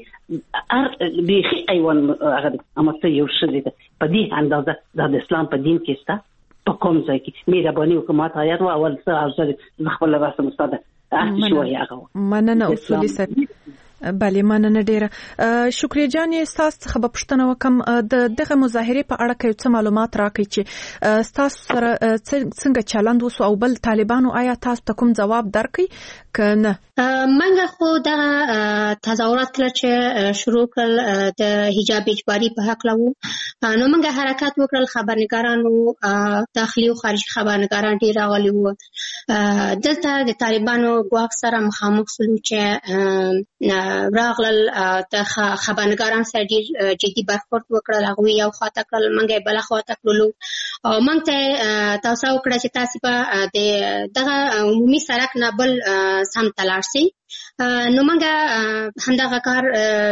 هر بیخي ایوان هغه دی. اما ته یو ښځې ده په دې اندازه دا د اسلام په دین کې سته په کوم ځای کې مهرباني وکړه ماته آیات اول څه ارزل خپل راسم استاد شوی هغه مننه اصولي صاحب. بله مننه ډیره. شکریه جان تاسو څخه به پوښتنه وکم د دغه مظاهره په اړه کې څه معلومات راکړئ چې تاسو سره څنګه چلند وسو او بل طالبانو آیا تاسو ته کوم جواب درکړي کنه؟ منګه خو دا تظاهرات کله چې شروع کړل د حجاب اجباري په حق لو نو منګه حرکت وکړل. خبرنګارانو داخلي او خارجي خبرنګاران ډیر راغلي وو. دلته د طالبانو ګواښ سره مخامخ شول چې راغلل د خبرنګاران سره ډیر جدي برخورد وکړل. هغه یو خاطر کړل منګه بل خاطر کړلو او موږ ته تاسو وکړه چې تاسو په دغه عمومي سړک نه بل سم تلاړ شي. نو موږ همدغه کار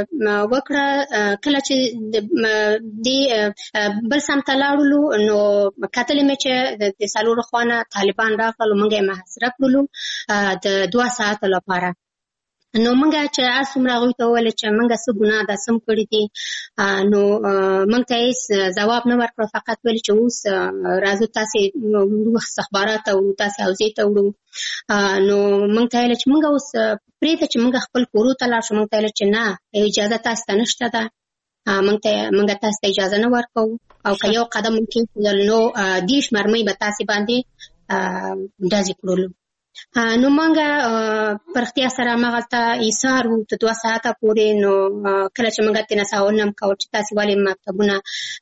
وکړه. کله چې د بل سم تلاړلو نو کتلې مې چې د سالور خوانه طالبان راغلل موږ یې محاصره کړلو د 2 ساعت لپاره. نو منګه چې اسمره غوي ته ول چې منګه څه ګناه ده سم کړی دي نو منګ ته هیڅ جواب نه ورکړ. فقط ویل چې اوس راځو تاسو استخبارات او تاسو اوزې ته وړو. نو منګ ته ویل چې منګه اوس پریته چې منګه خپل کورو ته لاړ شو. منګ ته ویل چې نه اجازه تاسو ته نشته ده. منګه تاسو ته اجازه نه ورکو او که یو قدم ممکن نو دیش مرمۍ به تاسو باندې دازې کړلو. نو منګه پرختیا سره مغلطه ایثار وو ته 2 ساعته پورې. نو کله چې منګه تنه ساونم کول چې تاسو والی مکتبونه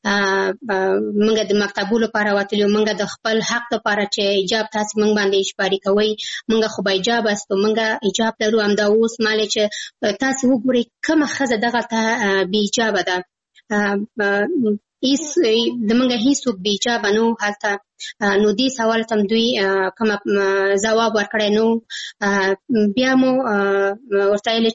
منګه د مکتبونو لپاره وتلو منګه د خپل حق لپاره چې ایجاب تاسو منګ باندې اجباري کوي. منګه خو به ایجاب است منګه ایجاب لرو هم دا اوس مال چې تاسو وګورئ کومه خزه دغه ته بي ایجاب ده. ایس د منګه هیڅ بیجاب نو حالت نو دې سوال تم دوی کوم جواب ورکړی نو بیا مو ورته ویل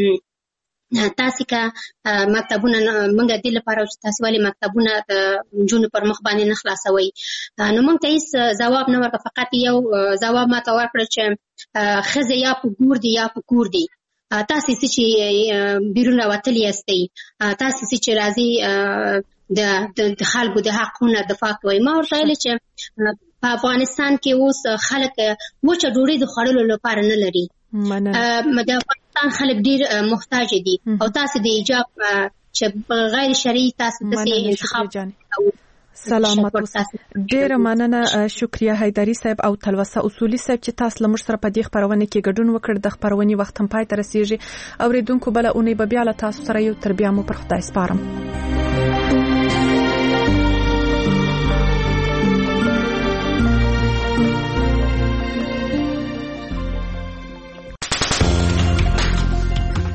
چې تاسو کا مکتبونه منګه د لپاره چې تاسو والی مکتبونه د جون پر مخ باندې نه خلاصوي. نو موږ ته هیڅ جواب نه ورکړ. فقط یو جواب ما ته ورکړ چې خزه یا په ګور دی یا په کور دی. تاسو چې بیرون راوتلی یاستئ تاسو چې راځي د خلکو د حقونو دفاع کوي. ما ورته ویل چې په افغانستان کې اوس خلک وچه ډوډۍ د خوړلو لپاره نه لري. د افغانستان خلک ډیر محتاج دي او تاسو د ایجاب چې غیر شرعي تاسو د انتخاب سلامت ډیر مننه. شکریه حیدری صاحب او تلوسه اصولي صاحب چې تاسو لمر سره په دې خبرونه کې ګډون وکړ. د خبرونې وخت هم پای ته رسیږي. اوریدونکو بل اونۍ به بیا له تاسو سره یو تر بیا مو پر خدای سپارم.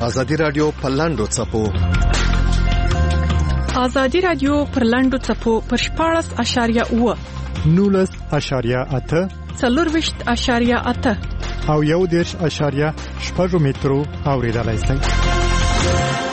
ازادي رادیو په لاندو څپو ازادي رادیو پر لاندو څپو پر 14.8 19.8 40.8 او 1.8 مترو اوریدلای شئ.